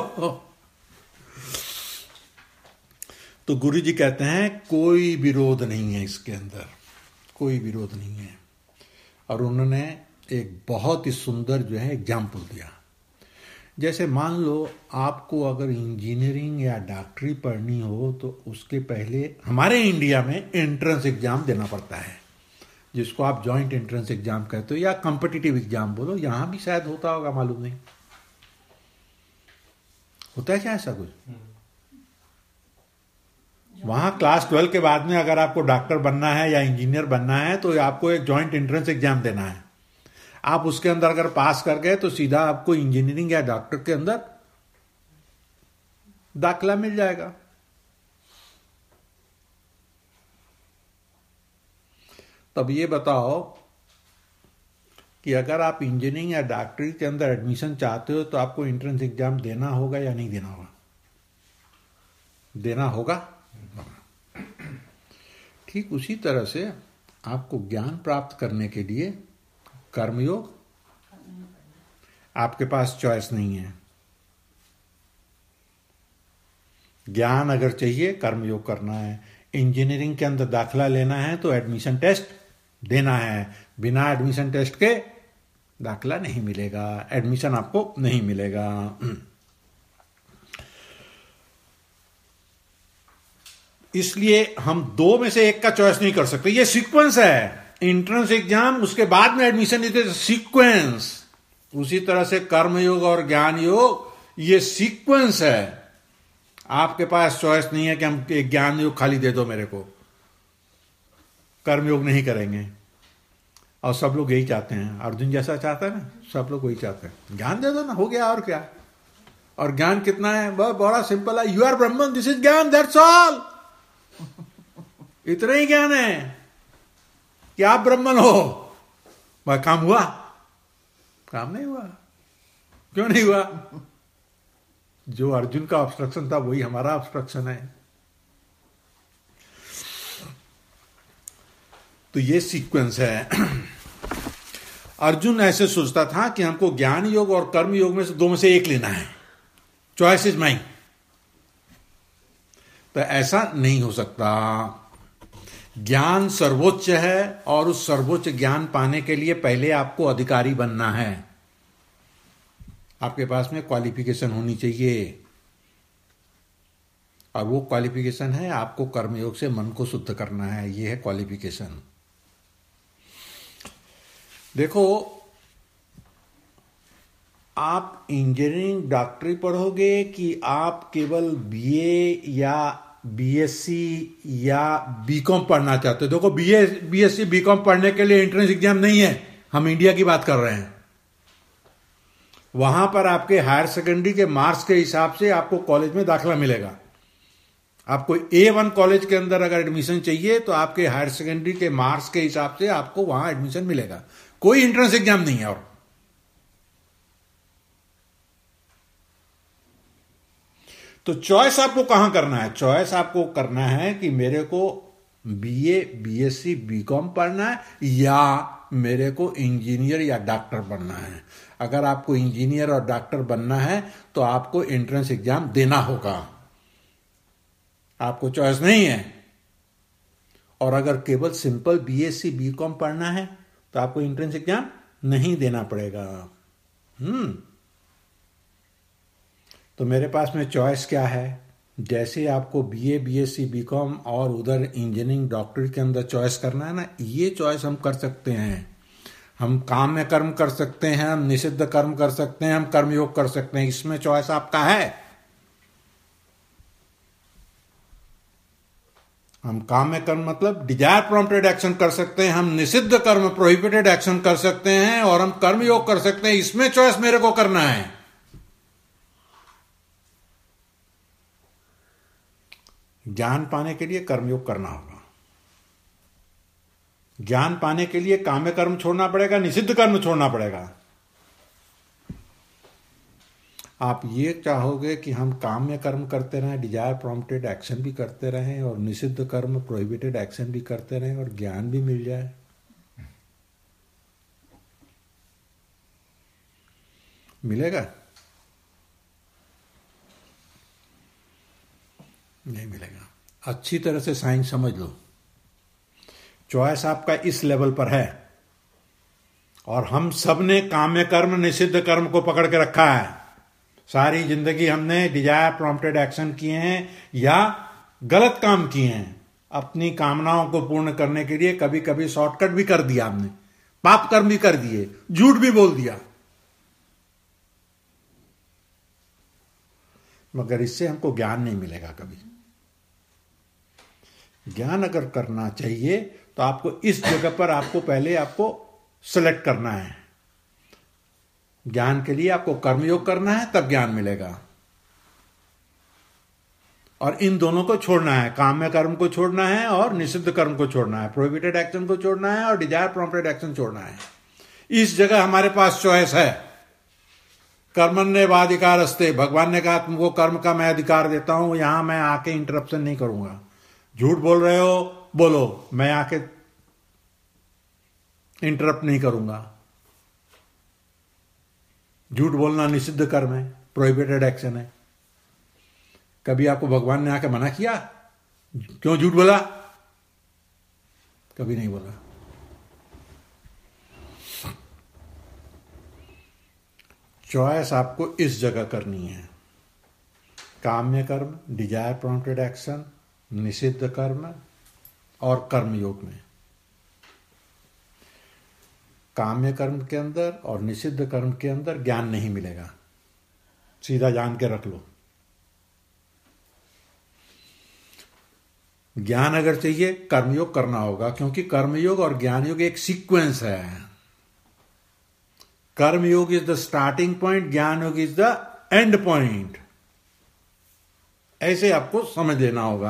तो गुरु जी कहते हैं कोई विरोध नहीं है इसके अंदर, कोई विरोध नहीं है। और उन्होंने एक बहुत ही सुंदर जो है एग्जाम्पल दिया। जैसे मान लो आपको अगर इंजीनियरिंग या डॉक्टरी पढ़नी हो तो उसके पहले हमारे इंडिया में एंट्रेंस एग्जाम देना पड़ता है, जिसको आप जॉइंट एंट्रेंस एग्जाम कहते हो या कॉम्पिटिटिव एग्जाम बोलो। यहां भी शायद होता होगा, मालूम नहीं होता है क्या ऐसा कुछ। वहां क्लास 12 के बाद में अगर आपको डॉक्टर बनना है या इंजीनियर बनना है तो आपको एक जॉइंट एंट्रेंस एग्जाम देना है। आप उसके अंदर अगर पास कर गए तो सीधा आपको इंजीनियरिंग या डॉक्टर के अंदर दाखिला मिल जाएगा। तब ये बताओ कि अगर आप इंजीनियरिंग या डॉक्टरी के अंदर एडमिशन चाहते हो तो आपको एंट्रेंस एग्जाम देना होगा या नहीं देना होगा? देना होगा। ठीक उसी तरह से आपको ज्ञान प्राप्त करने के लिए कर्मयोग, आपके पास चॉइस नहीं है। ज्ञान अगर चाहिए कर्मयोग करना है। इंजीनियरिंग के अंदर दाखिला लेना है तो एडमिशन टेस्ट देना है। बिना एडमिशन टेस्ट के दाखिला नहीं मिलेगा, एडमिशन आपको नहीं मिलेगा। इसलिए हम दो में से एक का चॉइस नहीं कर सकते। ये सीक्वेंस है। एंट्रेंस एग्जाम उसके बाद में एडमिशन देते, सीक्वेंस। उसी तरह से कर्मयोग और ज्ञान योग ये सीक्वेंस है। आपके पास चॉइस नहीं है कि हम एक ज्ञान योग खाली दे दो मेरे को, कर्मयोग नहीं करेंगे। और सब लोग यही चाहते हैं। अर्जुन जैसा चाहता है ना, सब लोग वही चाहते हैं, ज्ञान दे दो ना, हो गया और क्या। और ज्ञान कितना है? बहुत बड़ा सिंपल है, you are Brahman, this is gyan, that's all. इतना ही ज्ञान है कि आप ब्रह्मन हो। वह काम हुआ? काम नहीं हुआ। क्यों नहीं हुआ? जो अर्जुन का ऑब्स्ट्रक्शन था वही हमारा ऑब्स्ट्रक्शन है। तो ये सीक्वेंस है। अर्जुन ऐसे सोचता था कि हमको ज्ञान योग और कर्म योग में से दो में से एक लेना है। Choice is mine. तो ऐसा नहीं हो सकता। ज्ञान सर्वोच्च है और उस सर्वोच्च ज्ञान पाने के लिए पहले आपको अधिकारी बनना है। आपके पास में क्वालिफिकेशन होनी चाहिए, और वो क्वालिफिकेशन है आपको कर्मयोग से मन को शुद्ध करना है। ये है क्वालिफिकेशन। देखो, आप इंजीनियरिंग डॉक्टरी पढ़ोगे कि आप केवल बीए या बीएससी या बीकॉम पढ़ना चाहते हो? देखो, बीए बीएससी बीकॉम पढ़ने के लिए एंट्रेंस एग्जाम नहीं है। हम इंडिया की बात कर रहे हैं। वहां पर आपके हायर सेकेंडरी के मार्क्स के हिसाब से आपको कॉलेज में दाखिला मिलेगा। आपको A1 कॉलेज के अंदर अगर एडमिशन चाहिए तो आपके हायर सेकेंडरी के मार्क्स के हिसाब से आपको वहां एडमिशन मिलेगा। कोई एंट्रेंस एग्जाम नहीं है। और तो चॉइस आपको कहां करना है? चॉइस आपको करना है कि मेरे को बीए बीएससी बीकॉम पढ़ना है या मेरे को इंजीनियर या डॉक्टर बनना है। अगर आपको इंजीनियर और डॉक्टर बनना है तो आपको एंट्रेंस एग्जाम देना होगा। आपको चॉइस नहीं है। और अगर केवल सिंपल बीएससी बीकॉम पढ़ना है तो आपको एंट्रेंस एग्जाम नहीं देना पड़ेगा। तो मेरे पास में चॉइस क्या है? जैसे आपको बीए बीएससी बीकॉम और उधर इंजीनियरिंग डॉक्टरी के अंदर चॉइस करना है ना, ये चॉइस हम कर सकते हैं। हम काम्य कर्म कर सकते हैं, हम निषिद्ध कर्म कर सकते हैं, हम कर्मयोग कर सकते हैं। इसमें चॉइस आपका है। हम काम्य कर्म मतलब डिजायर प्रॉम्प्टेड एक्शन कर सकते हैं, हम निषिद्ध कर्म प्रोहिबिटेड एक्शन कर सकते हैं, और हम कर्मयोग कर सकते हैं। इसमें चॉइस मेरे को करना है। ज्ञान पाने के लिए कर्मयोग करना होगा। ज्ञान पाने के लिए काम्य कर्म छोड़ना पड़ेगा, निषिद्ध कर्म छोड़ना पड़ेगा। आप ये चाहोगे कि हम काम्य कर्म करते रहें, डिजायर प्रॉम्प्टेड एक्शन भी करते रहें, और निषिद्ध कर्म प्रोहिबिटेड एक्शन भी करते रहें, और ज्ञान भी मिल जाए? मिलेगा? नहीं मिलेगा। अच्छी तरह से साइंस समझ लो। चॉइस आपका इस लेवल पर है, और हम सब ने काम्य कर्म निषिद्ध कर्म को पकड़ के रखा है। सारी जिंदगी हमने डिजायर प्रॉम्प्टेड एक्शन किए हैं या गलत काम किए हैं। अपनी कामनाओं को पूर्ण करने के लिए कभी कभी शॉर्टकट भी कर दिया हमने, पाप कर्म भी कर दिए, झूठ भी बोल दिया। मगर इससे हमको ज्ञान नहीं मिलेगा कभी। ज्ञान अगर करना चाहिए तो आपको इस जगह पर आपको पहले आपको सिलेक्ट करना है। ज्ञान के लिए आपको कर्मयोग करना है, तब ज्ञान मिलेगा। और इन दोनों को छोड़ना है, काम्य कर्म को छोड़ना है और निषिद्ध कर्म को छोड़ना है, प्रोहिबिटेड एक्शन को छोड़ना है और डिजायर प्रॉम्प्टेड एक्शन छोड़ना है। इस जगह हमारे पास चॉइस है। कर्मण्येवाधिकार अस्ते, भगवान ने कहा तुमको कर्म का मैं अधिकार देता हूं, यहां मैं आके इंटरप्शन नहीं करूंगा। झूठ बोल रहे हो, बोलो, मैं आके इंटरप्ट नहीं करूंगा। झूठ बोलना निषिद्ध कर्म है, प्रोहिबिटेड एक्शन है। कभी आपको भगवान ने आके मना किया क्यों झूठ बोला? कभी नहीं बोला। चॉइस आपको इस जगह करनी है। काम्य कर्म, डिजायर प्रॉम्प्टेड एक्शन, निषिद्ध कर्म और कर्मयोग में। काम्य कर्म के अंदर और निषिद्ध कर्म के अंदर ज्ञान नहीं मिलेगा। सीधा जान के रख लो। ज्ञान अगर चाहिए कर्मयोग करना होगा, क्योंकि कर्मयोग और ज्ञान योग एक सीक्वेंस है। Karmayoga is the starting point, ज्ञान योग इज द एंड पॉइंट। ऐसे आपको समझ लेना होगा।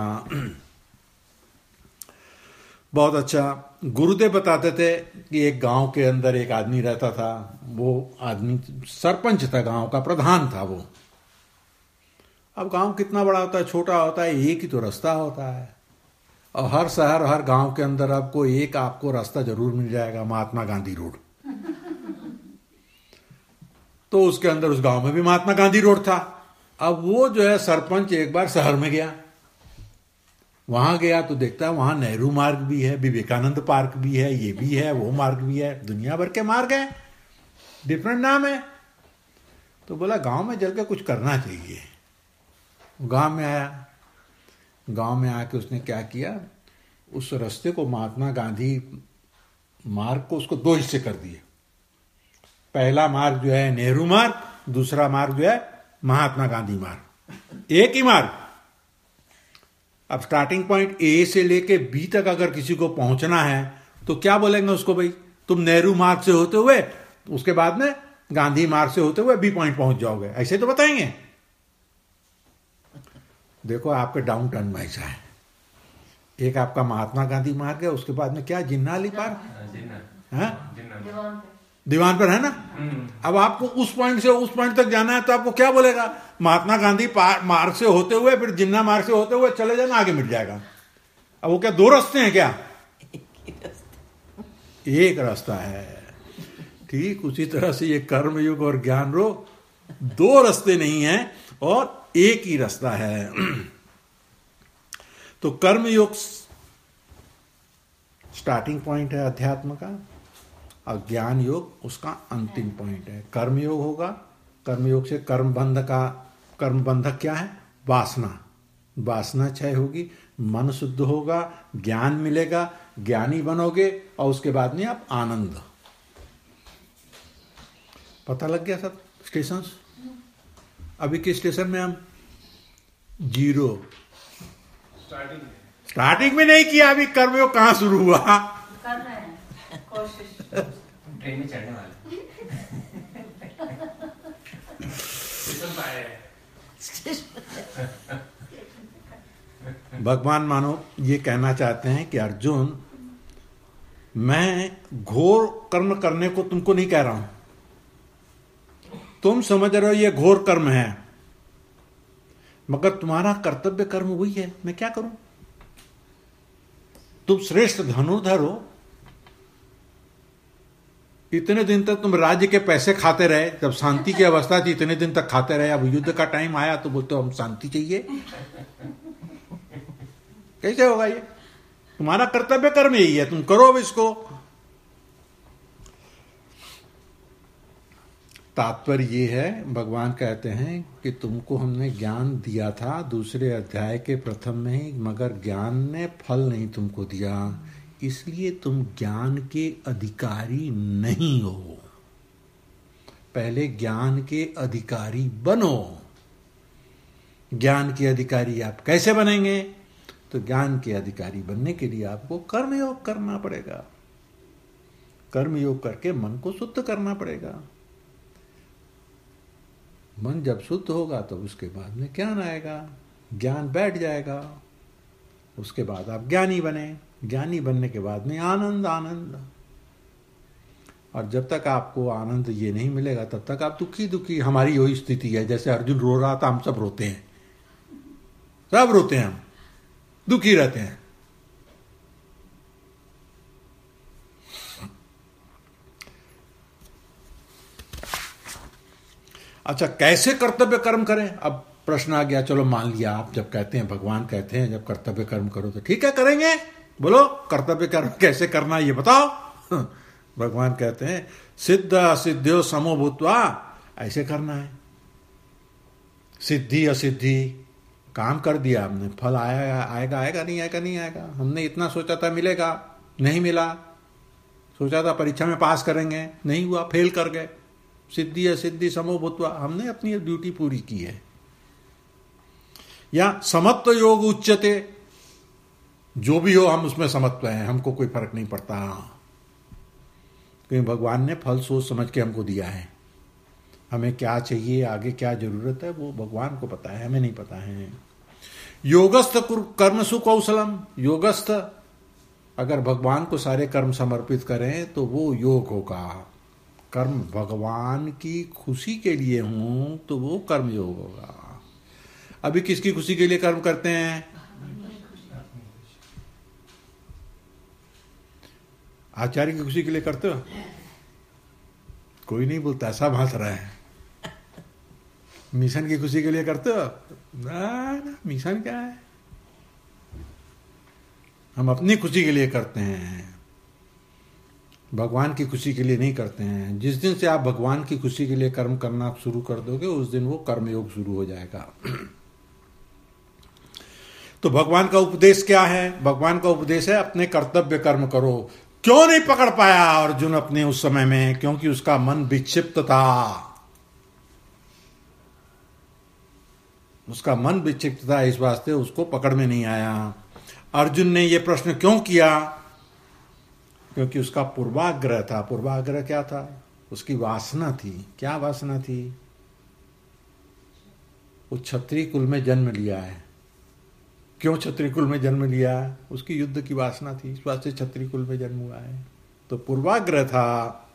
बहुत अच्छा। गुरुदेव बताते थे कि एक गांव के अंदर एक आदमी रहता था। वो आदमी सरपंच था, गांव का प्रधान था वो। अब गांव कितना बड़ा होता है, छोटा होता है, एक ही तो रास्ता होता है। और हर शहर हर गांव के अंदर आपको रास्ता जरूर मिल जाएगा, महात्मा गांधी रोड। तो उसके अंदर उस गांव में भी महात्मा गांधी रोड था। अब वो जो है सरपंच एक बार शहर में गया, वहां गया तो देखता है वहां नेहरू मार्ग भी है, विवेकानंद पार्क भी है, ये भी है, वो मार्ग भी है, दुनिया भर के मार्ग है, डिफरेंट नाम है। तो बोला गांव में चल के कुछ करना चाहिए। गांव में आया, गांव में आके उसने क्या किया, उस रास्ते को महात्मा गांधी मार्ग को उसको दो हिस्से कर दिए। पहला मार्ग जो है नेहरू मार्ग, दूसरा मार्ग जो है महात्मा गांधी मार्ग, एक ही मार्ग। अब स्टार्टिंग पॉइंट ए से लेके बी तक अगर किसी को पहुंचना है तो क्या बोलेंगे उसको, भाई तुम नेहरू मार्ग से होते हुए उसके बाद में गांधी मार्ग से होते हुए बी पॉइंट पहुंच जाओगे, ऐसे तो बताएंगे। देखो आपके डाउन टाउन में ऐसा है, एक आपका महात्मा गांधी मार्ग है, उसके बाद में क्या जिन्नाली पार्क है, दीवान पर है ना। अब आपको उस पॉइंट से उस पॉइंट तक जाना है तो आपको क्या बोलेगा, महात्मा गांधी मार्ग से होते हुए फिर जिन्ना मार्ग से होते हुए चले जाना, आगे मिट जाएगा। अब वो क्या दो रास्ते हैं क्या, एक रास्ता है। ठीक उसी तरह से ये कर्म युग और ज्ञान योग दो रास्ते नहीं है और एक ही रास्ता है। तो कर्म योग स्टार्टिंग पॉइंट है अध्यात्म का, और ज्ञान योग उसका अंतिम पॉइंट है। कर्म योग होगा, कर्म योग से कर्म बंधक क्या है, वासना, वासना क्षय होगी, मन शुद्ध होगा, ज्ञान मिलेगा, ज्ञानी बनोगे, और उसके बाद में आप आनंद। पता लग गया सब स्टेशन। अभी किस स्टेशन में हम, जीरो, स्टार्टिंग में नहीं किया, अभी कर्मयोग कहां शुरू हुआ, कर रहे हैं कोशिश, ट्रेन में चढ़ने वाले भगवान मानो ये कहना चाहते हैं कि अर्जुन, मैं घोर कर्म करने को तुमको नहीं कह रहा हूं, तुम समझ रहे हो ये घोर कर्म है, मगर तुम्हारा कर्तव्य कर्म वही है, मैं क्या करूं। तुम श्रेष्ठ धनुर्धर हो, इतने दिन तक तुम राज्य के पैसे खाते रहे, जब शांति की अवस्था थी इतने दिन तक खाते रहे, अब युद्ध का टाइम आया तो बोलते हम शांति चाहिए। कैसे होगा ये, तुम्हारा कर्तव्य कर्म यही है, तुम करो अब इसको। तात्पर्य ये है, भगवान कहते हैं कि तुमको हमने ज्ञान दिया था दूसरे अध्याय के प्रथम में ही, मगर ज्ञान ने फल नहीं तुमको दिया, इसलिए तुम ज्ञान के अधिकारी नहीं हो। पहले ज्ञान के अधिकारी बनो। ज्ञान के अधिकारी आप कैसे बनेंगे, तो ज्ञान के अधिकारी बनने के लिए आपको कर्मयोग करना पड़ेगा। कर्मयोग करके मन को शुद्ध करना पड़ेगा। मन जब शुद्ध होगा तो उसके बाद में ज्ञान आएगा, ज्ञान बैठ जाएगा, उसके बाद आप ज्ञानी बने, ज्ञानी बनने के बाद में आनंद, आनंद। और जब तक आपको आनंद ये नहीं मिलेगा तब तक आप दुखी दुखी। हमारी वही स्थिति है, जैसे अर्जुन रो रहा था, हम सब रोते हैं, सब रोते हैं, हम दुखी रहते हैं। अच्छा, कैसे कर्तव्य कर्म करें। अब प्रश्न आ गया, चलो मान लिया आप जब कहते हैं, भगवान कहते हैं जब कर्तव्य कर्म करो तो ठीक है करेंगे, बोलो कर्तव्य कर्म कैसे करना ये बताओ। भगवान कहते हैं सिद्ध असिद्ध्यो समो भूत्वा, ऐसे करना है। सिद्धि असिद्धि, काम कर दिया हमने, फल आएगा आएगा आएगा, नहीं आएगा नहीं आएगा। हमने इतना सोचा था मिलेगा, नहीं मिला। सोचा था परीक्षा में पास करेंगे, नहीं हुआ, फेल कर गए। सिद्धि असिद्धि समो भूत्वा, हमने अपनी ड्यूटी पूरी की है। या समत्व योग उच्चते, जो भी हो हम उसमें समत्व हैं, हमको कोई फर्क नहीं पड़ता, क्योंकि भगवान ने फल सोच समझ के हमको दिया है। हमें क्या चाहिए, आगे क्या जरूरत है, वो भगवान को पता है, हमें नहीं पता है। योगस्थ कर्मसु कौशलम, योगस्थ अगर भगवान को सारे कर्म समर्पित करें तो वो योग होगा। कर्म भगवान की खुशी के लिए हूं तो वो कर्म योग होगा। अभी किसकी खुशी के लिए कर्म करते हैं, आचार्य की खुशी के लिए करते हो? कोई नहीं बोलता, सब हंस रहे हैं। मिशन की खुशी के लिए करते हो ना, मिशन क्या है, हम अपनी खुशी के लिए करते हैं, भगवान की खुशी के लिए नहीं करते हैं। जिस दिन से आप भगवान की खुशी के लिए कर्म करना शुरू कर दोगे उस दिन वो कर्मयोग शुरू हो जाएगा। तो भगवान का उपदेश क्या है? भगवान का उपदेश है अपने कर्तव्य कर्म करो। क्यों नहीं पकड़ पाया अर्जुन अपने उस समय में? क्योंकि उसका मन विक्षिप्त था, उसका मन विक्षिप्त था, इस वास्ते उसको पकड़ में नहीं आया। अर्जुन ने यह प्रश्न क्यों किया? क्योंकि उसका पूर्वाग्रह था। पूर्वाग्रह क्या था? उसकी वासना थी। क्या वासना थी? वो क्षत्रिय कुल में जन्म लिया है। क्यों क्षत्रिय कुल में जन्म लिया? उसकी युद्ध की वासना थी, इस वास्ते क्षत्रिय कुल में जन्म हुआ है। तो पूर्वाग्रह था,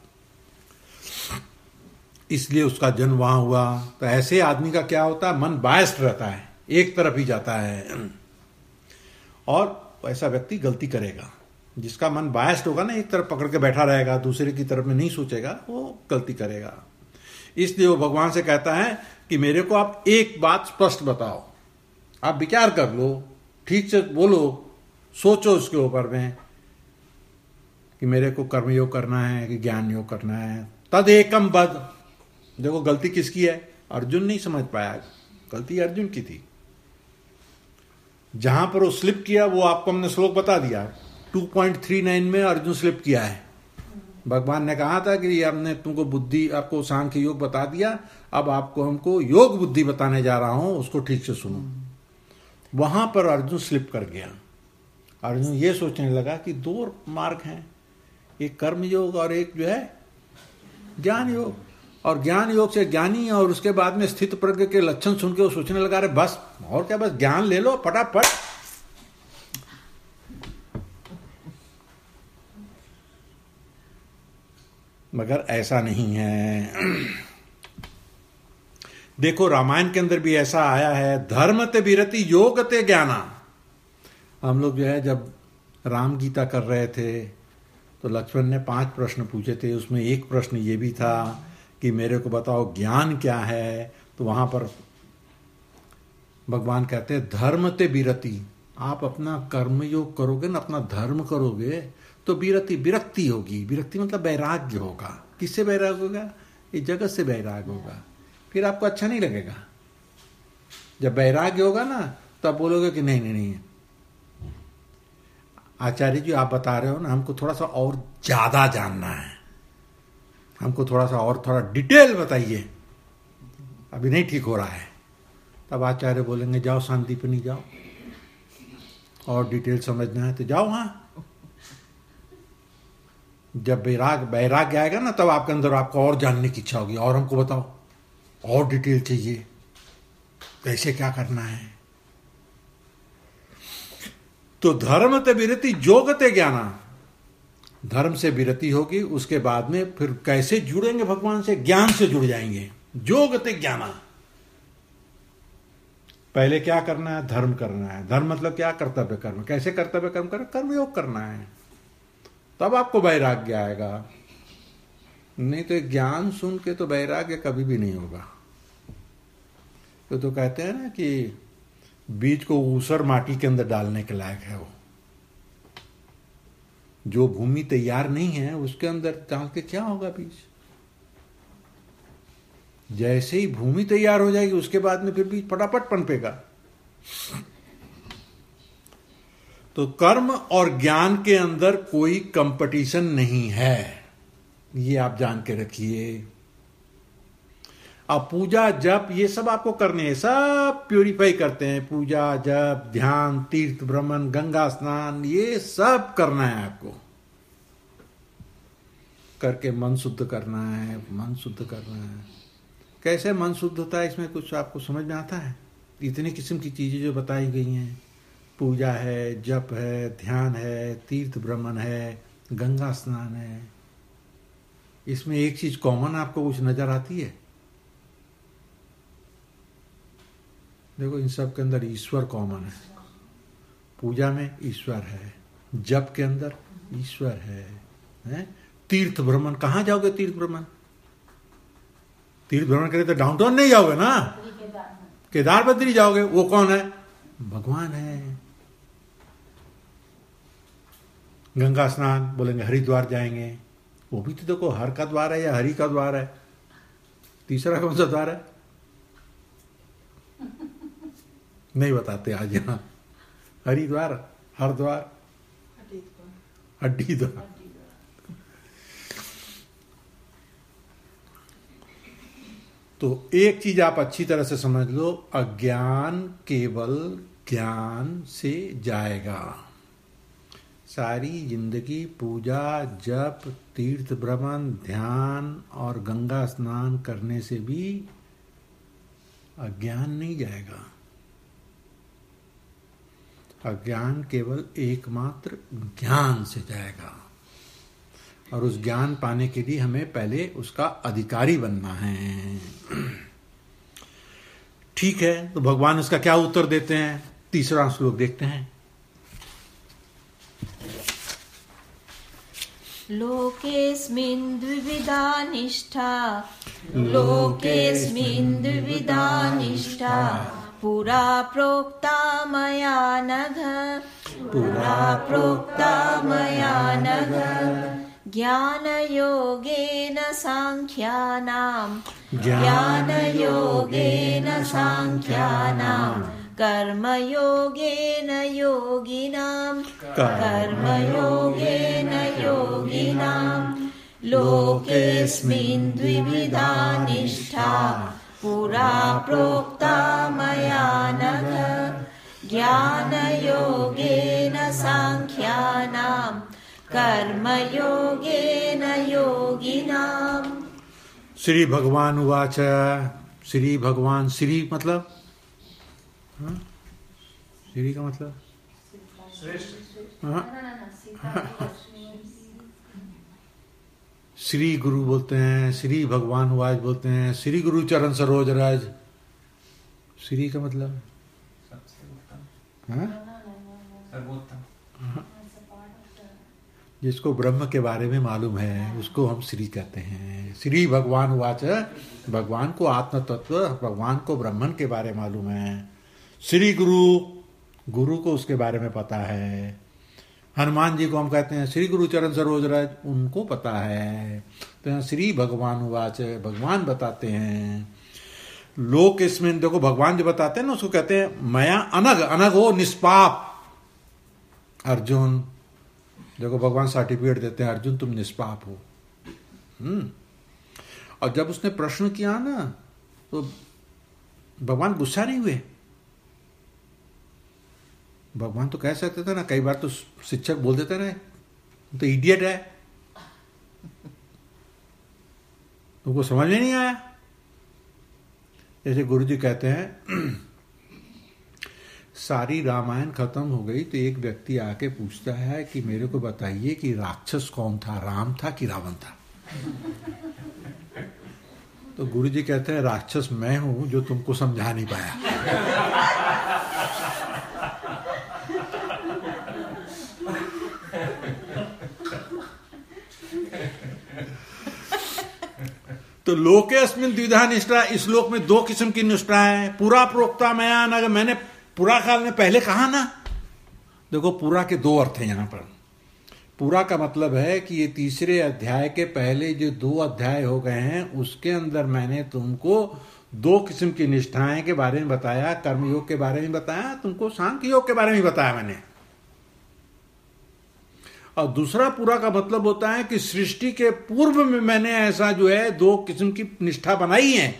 इसलिए उसका जन्म वहां हुआ। तो ऐसे आदमी का क्या होता है? मन बायस्ड रहता है, एक तरफ ही जाता है, और ऐसा व्यक्ति गलती करेगा। जिसका मन बायस्ड होगा ना, एक तरफ पकड़ के बैठा रहेगा, दूसरे की तरफ में नहीं सोचेगा, वो गलती करेगा। इसलिए वो भगवान से कहता है कि मेरे को आप एक बात स्पष्ट बताओ, आप विचार कर लो, ठीक से बोलो, सोचो उसके ऊपर में कि मेरे को कर्मयोग करना है कि ज्ञान योग करना है। तद एकम बद। देखो गलती किसकी है? अर्जुन नहीं समझ पाया, गलती अर्जुन की थी। जहां पर वो स्लिप किया वो आपको हमने श्लोक बता दिया। 2.39 में अर्जुन स्लिप किया है। भगवान ने कहा था कि हमने तुमको बुद्धि, आपको सांख्य योग बता दिया, अब आपको हमको योग बुद्धि बताने जा रहा हूं, उसको ठीक से सुनो। वहां पर अर्जुन स्लिप कर गया। अर्जुन ये सोचने लगा कि दो मार्ग हैं, एक कर्म योग और एक जो है ज्ञान योग। और ज्ञान योग से ज्ञानी, और उसके बाद में स्थित प्रज्ञ के लक्षण सुन के वो सोचने लगा, अरे बस और क्या, बस ज्ञान ले लो फटाफट। मगर ऐसा नहीं है। देखो रामायण के अंदर भी ऐसा आया है, धर्म ते विरति योग ते ज्ञाना। हम लोग जो है जब राम गीता कर रहे थे तो लक्ष्मण ने 5 प्रश्न पूछे थे, उसमें एक प्रश्न ये भी था कि मेरे को बताओ ज्ञान क्या है। तो वहां पर भगवान कहते हैं धर्म ते विरति, आप अपना कर्मयोग करोगे ना, अपना धर्म करोगे तो विरक्ति होगी। विरक्ति मतलब वैराग्य होगा। किससे वैराग्य होगा? इस जगत से वैराग्य होगा। फिर आपको अच्छा नहीं लगेगा। जब वैराग्य होगा ना तब बोलोगे कि नहीं नहीं नहीं, आचार्य जी आप बता रहे हो ना, हमको थोड़ा सा और ज्यादा जानना है, हमको थोड़ा सा और थोड़ा डिटेल बताइए, अभी नहीं ठीक हो रहा है। तब आचार्य बोलेंगे जाओ शांतिपनी जाओ, और डिटेल समझना है तो जाओ वहां। जब वैराग्य आएगा ना तब आपके अंदर आपको और जानने की इच्छा होगी, और हमको बताओ, और डिटेल चाहिए, कैसे क्या करना है। तो धर्म ते विरति योग ते ज्ञाना, धर्म से विरति होगी, उसके बाद में फिर कैसे जुड़ेंगे भगवान से? ज्ञान से जुड़ जाएंगे। योग ते ज्ञाना, पहले क्या करना है? धर्म करना है। धर्म मतलब क्या? कर्तव्य कर्म। कैसे कर्तव्य कर्म करें? कर्मयोग करना है, तब आपको वैराग्य आएगा। नहीं तो ज्ञान सुन के तो वैराग्य कभी भी नहीं होगा। तो कहते हैं ना कि बीज को ऊसर माटी के अंदर डालने के लायक है वो। जो भूमि तैयार नहीं है उसके अंदर डाल के क्या होगा बीज? जैसे ही भूमि तैयार हो जाएगी उसके बाद में फिर बीज फटाफट पनपेगा। तो कर्म और ज्ञान के अंदर कोई कंपटीशन नहीं है, ये आप जान के रखिए। अब पूजा जप ये सब आपको करने हैं, सब प्यूरिफाई करते हैं। पूजा जप ध्यान तीर्थ भ्रमण गंगा स्नान ये सब करना है आपको, करके मन शुद्ध करना है। मन शुद्ध करना है, कैसे मन शुद्ध होता है इसमें कुछ आपको समझ में आता है? इतनी किस्म की चीजें जो बताई गई हैं, पूजा है, जप है, ध्यान है, तीर्थ भ्रमण है, गंगा स्नान है, इसमें एक चीज कॉमन आपको कुछ नजर आती है? देखो इन सब के अंदर ईश्वर कॉमन है। पूजा में ईश्वर है, जप के अंदर ईश्वर है? तीर्थ भ्रमण, कहां जाओगे तीर्थ भ्रमण? तीर्थ भ्रमण करें तो डाउनटाउन नहीं जाओगे ना, केदार बद्री जाओगे, वो कौन है? भगवान है। गंगा स्नान बोलेंगे हरिद्वार जाएंगे, वो भी तो देखो हर का द्वार है या हरि का द्वार है। तीसरा कौन सा द्वार है? नहीं बताते आज यहाँ। हरिद्वार, हरद्वार, हड्डीद्वार। तो एक चीज आप अच्छी तरह से समझ लो, अज्ञान केवल ज्ञान से जाएगा। सारी जिंदगी पूजा, जप, तीर्थ भ्रमण, ध्यान और गंगा स्नान करने से भी अज्ञान नहीं जाएगा। अज्ञान केवल एकमात्र ज्ञान से जाएगा, और उस ज्ञान पाने के लिए हमें पहले उसका अधिकारी बनना है। ठीक है, तो भगवान इसका क्या उत्तर देते हैं? तीसरा श्लोक देखते हैं। लोकेस्मिन् द्विविधा निष्ठा, लोकेस्मिन् द्विविधा निष्ठा, पुरा प्रोक्ता मया नघ, पुरा प्रोक्ता मया नघ, ज्ञानयोगेन सांख्यानां, ज्ञानयोगेन सांख्यानां, कर्मयोगेन योगिनां, कर्मयोगेन योगिनां, लोकेस्मिन् द्विविधा निष्ठा, पुरा प्रोक्ता मया नघ, ज्ञानयोगेन सांख्यानां, कर्मयोगेन योगिनां। श्री भगवान उवाच। श्री भगवान, श्री मतलब श्री का मतलब श्री गुरु बोलते हैं, श्री भगवान उवाच बोलते हैं, श्री गुरु चरण सरोज रज। श्री का मतलब जिसको ब्रह्म के बारे में मालूम है उसको हम श्री कहते हैं। श्री भगवान उवाच, भगवान को आत्म तत्व, भगवान को ब्रह्मन के बारे में मालूम है। श्री गुरु, गुरु को उसके बारे में पता है। हनुमान जी को हम कहते हैं श्री गुरु चरण सरोज रज, उनको पता है। तो यहाँ श्री भगवान उवाच, भगवान बताते हैं। लोक इसमें देखो, भगवान जो बताते हैं ना उसको कहते हैं मया अनग, अनग हो निष्पाप। अर्जुन देखो, भगवान सर्टिफिकेट देते हैं, अर्जुन तुम निष्पाप हो। और जब उसने प्रश्न किया ना तो भगवान गुस्सा नहीं हुए। भगवान तो कह सकते थे ना, कई बार तो शिक्षक बोल देते ना तो इडियट है, तुमको समझ में नहीं आया। जैसे गुरुजी कहते हैं सारी रामायण खत्म हो गई तो एक व्यक्ति आके पूछता है कि मेरे को बताइए कि राक्षस कौन था, राम था कि रावण था। तो गुरुजी कहते हैं राक्षस मैं हूं जो तुमको समझा नहीं पाया। तो लोकेस्मिन् द्विधा निष्ठा, इस लोक में दो किस्म की निष्ठा है। पूरा प्रोक्ता मया नघ, मैंने पूरा काल में पहले कहा ना। देखो पूरा के दो अर्थ हैं यहां पर। पूरा का मतलब है कि ये तीसरे अध्याय के पहले जो 2 अध्याय हो गए हैं उसके अंदर मैंने तुमको 2 किस्म की निष्ठाएं के बारे में बताया, कर्मयोग के बारे में बताया, तुमको सांख्य योग के बारे में बताया मैंने। और दूसरा पूरा का मतलब होता है कि सृष्टि के पूर्व में मैंने ऐसा जो है 2 किस्म की निष्ठा बनाई है।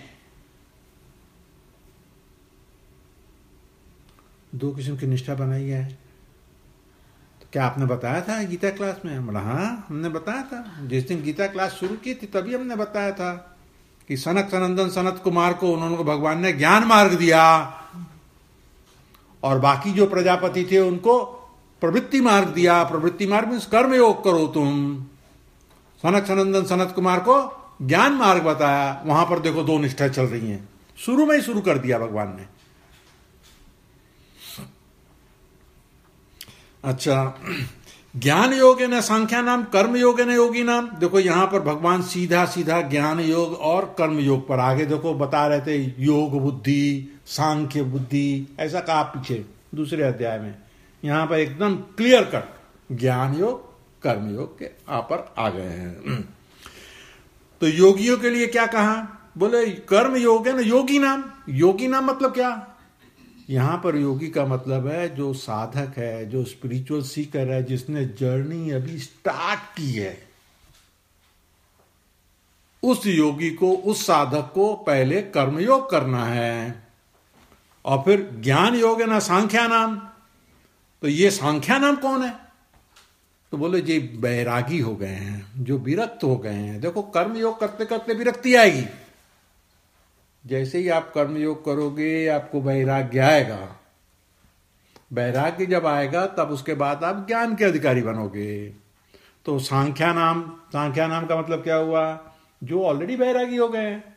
2 किस्म की निष्ठा बनाई है। तो क्या आपने बताया था गीता क्लास में? बोला हाँ हमने बताया था। जिस दिन गीता क्लास शुरू की थी तभी हमने बताया था कि सनक सनंदन सनत कुमार को उन्होंने भगवान ने ज्ञान मार्ग दिया और बाकी जो प्रजापति थे उनको प्रवृत्ति मार्ग दिया। प्रवृत्ति मार्ग में कर्म योग करो तुम। सनक सनंदन सनत कुमार को ज्ञान मार्ग बताया। वहां पर देखो 2 निष्ठा चल रही हैं, शुरू में ही शुरू कर दिया भगवान ने। अच्छा, ज्ञान योग न सांख्या नाम कर्म योग न योगी नाम। देखो यहां पर भगवान सीधा सीधा ज्ञान योग और कर्म योग पर आगे देखो बता रहे थे, योग बुद्धि, सांख्य बुद्धि, ऐसा कहा पीछे दूसरे अध्याय में। यहां पर एकदम क्लियर कट ज्ञान योग कर्म योग के यहाँ पर आ गए हैं। तो योगियों के लिए क्या कहा, बोले कर्म योग है ना योगी नाम। योगी नाम मतलब क्या, यहां पर योगी का मतलब है जो साधक है, जो स्पिरिचुअल सीकर है, जिसने जर्नी अभी स्टार्ट की है, उस योगी को, उस साधक को पहले कर्मयोग करना है और फिर ज्ञान योग है ना सांख्या नाम। तो ये सांख्या नाम कौन है, तो बोले ये बैरागी हो गए हैं, जो विरक्त हो गए हैं। देखो कर्मयोग करते करते विरक्ति आएगी, जैसे ही आप कर्मयोग करोगे आपको वैराग्य आएगा। वैराग्य जब आएगा तब उसके बाद आप ज्ञान के अधिकारी बनोगे। तो सांख्या नाम का मतलब क्या हुआ, जो ऑलरेडी वैरागी हो गए हैं।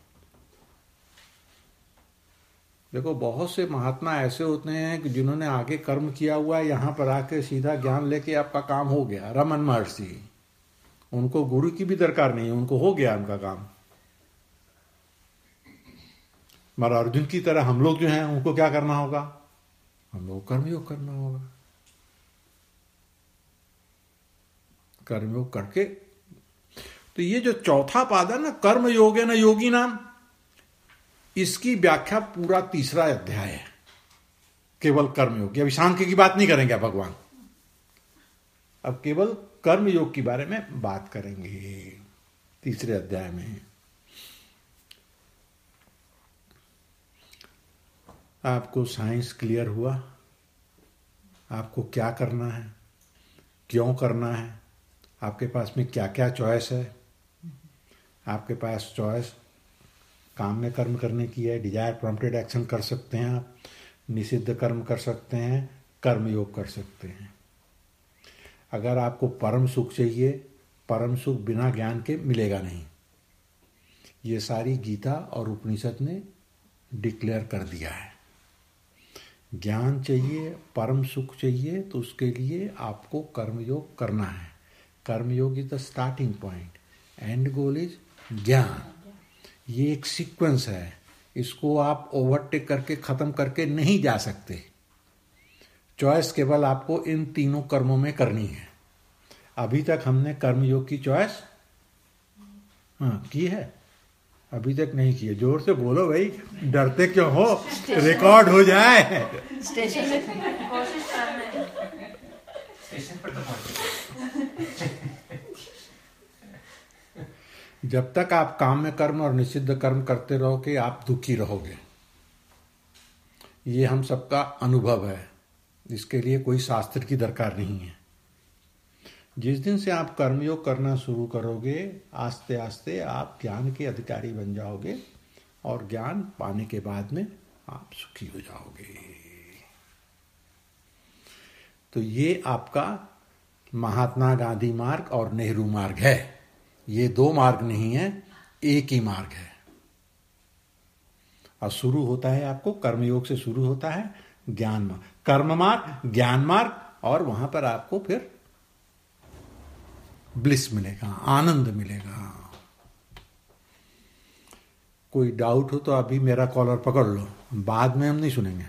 देखो बहुत से महात्मा ऐसे होते हैं कि जिन्होंने आगे कर्म किया हुआ है, यहां पर आके सीधा ज्ञान लेके आपका काम हो गया। रमन महर्षि, उनको गुरु की भी दरकार नहीं है, उनको हो गया उनका काम। मगर अर्जुन की तरह हम लोग जो हैं उनको क्या करना होगा, हम लोग कर्मयोग करना होगा। कर्मयोग करके, तो ये जो चौथा पाद है ना, कर्म योग है ना योगी नाम, इसकी व्याख्या पूरा तीसरा अध्याय है, केवल कर्मयोग की। अभी सांख्य की बात नहीं करेंगे भगवान, अब केवल कर्मयोग के बारे में बात करेंगे तीसरे अध्याय में। आपको साइंस क्लियर हुआ, आपको क्या करना है, क्यों करना है, आपके पास में क्या क्या चॉइस है। आपके पास चॉइस काम में कर्म करने की है, डिजायर प्रॉम्प्टेड एक्शन कर सकते हैं आप, निषिद्ध कर्म कर सकते हैं, कर्म योग कर सकते हैं। अगर आपको परम सुख चाहिए, परम सुख बिना ज्ञान के मिलेगा नहीं। ये सारी गीता और उपनिषद ने डिक्लेयर कर दिया है। ज्ञान चाहिए, परम सुख चाहिए, तो उसके लिए आपको कर्मयोग करना है। Karmayoga is the starting point, and goal is gyan. ये एक सीक्वेंस है, इसको आप ओवरटेक करके खत्म करके नहीं जा सकते। चॉइस केवल आपको इन तीनों कर्मों में करनी है। अभी तक हमने कर्मयोग की चॉइस की है, अभी तक नहीं की है। जोर से बोलो भाई, डरते क्यों हो, रिकॉर्ड हो जाए। स्टेशन में कोशिश कर रहे हैं, स्टेशन पर तो पहुंचे। जब तक आप काम में कर्म और निषिद्ध कर्म करते रहोगे आप दुखी रहोगे। ये हम सबका अनुभव है, इसके लिए कोई शास्त्र की दरकार नहीं है। जिस दिन से आप कर्मयोग करना शुरू करोगे, आस्ते आस्ते आप ज्ञान के अधिकारी बन जाओगे और ज्ञान पाने के बाद में आप सुखी हो जाओगे। तो ये आपका महात्मा गांधी मार्ग और नेहरू मार्ग है। ये दो मार्ग नहीं है, एक ही मार्ग है। और शुरू होता है आपको कर्मयोग से शुरू होता है ज्ञान मार्ग, कर्म मार्ग, ज्ञान मार्ग, और वहां पर आपको फिर ब्लिस मिलेगा, आनंद मिलेगा। कोई डाउट हो तो अभी मेरा कॉलर पकड़ लो, बाद में हम नहीं सुनेंगे।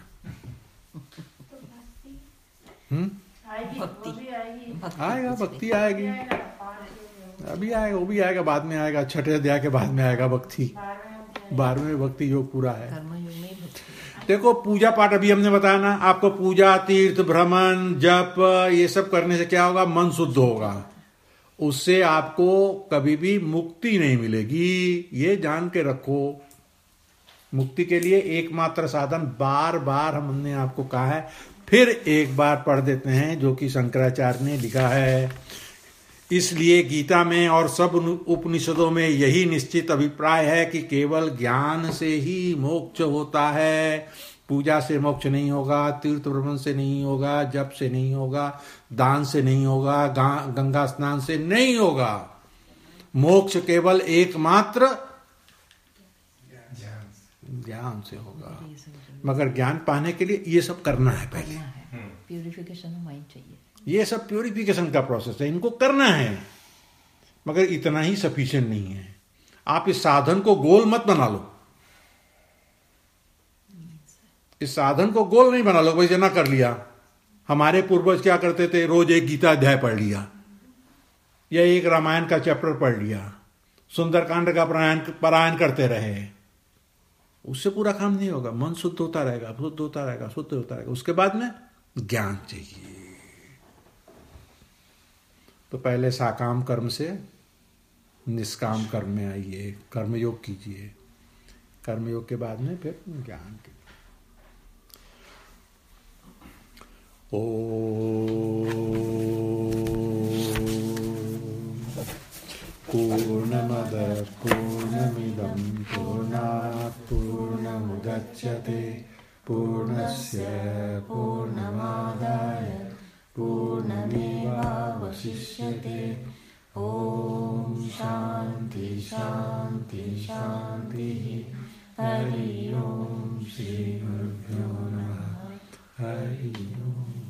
आएगा, भक्ति आएगी, अभी आएगा, वो भी आएगा, बाद में आएगा, छठे अध्याय के बाद में आएगा भक्ति। 12वें भक्ति योग पूरा है। देखो पूजा पाठ अभी हमने बताया ना आपको, पूजा, तीर्थ, भ्रमण, जप, ये सब करने से क्या होगा, मन शुद्ध होगा। उससे आपको कभी भी मुक्ति नहीं मिलेगी, ये जान के रखो। मुक्ति के लिए एकमात्र साधन, बार बार हमने आपको कहा है, फिर एक बार पढ़ देते हैं, जो कि शंकराचार्य ने लिखा है। इसलिए गीता में और सब उपनिषदों में यही निश्चित अभिप्राय है कि केवल ज्ञान से ही मोक्ष होता है। पूजा से मोक्ष नहीं होगा, तीर्थ भ्रमण से नहीं होगा, जप से नहीं होगा, दान से नहीं होगा, गंगा स्नान से नहीं होगा। मोक्ष केवल एकमात्र ज्ञान से होगा। मगर ज्ञान पाने के लिए ये सब करना है पहले। प्यूरिफिकेशन ऑफ माइंड चाहिए। ये सब प्योरिफिकेशन का प्रोसेस है, इनको करना है, मगर इतना ही सफिशिएंट नहीं है। आप इस साधन को गोल मत बना लो, इस साधन को गोल नहीं बना लो, भाई जना कर लिया। हमारे पूर्वज क्या करते थे, रोज एक गीता अध्याय पढ़ लिया या एक रामायण का चैप्टर पढ़ लिया, सुंदरकांड का पारायण करते रहे, उससे पूरा काम नहीं होगा। मन शुद्ध होता रहेगा, शुद्ध होता रहेगा, शुद्ध होता रहेगा। उसके बाद में ज्ञान चाहिए। तो पहले साकाम कर्म से निष्काम कर्म में आइए, कर्मयोग कीजिए, कर्मयोग के बाद में फिर ज्ञान कीजिए। पूर्णमदः पूर्णमिदं पूर्णात् पूर्णमुदच्यते पूर्णस्य पूर्णमादाय पूर्णमेवावशिष्यते। ओम शांति शांति शांति। हरि ओम। श्री गुरुभ्यो नमः। हरि ओम।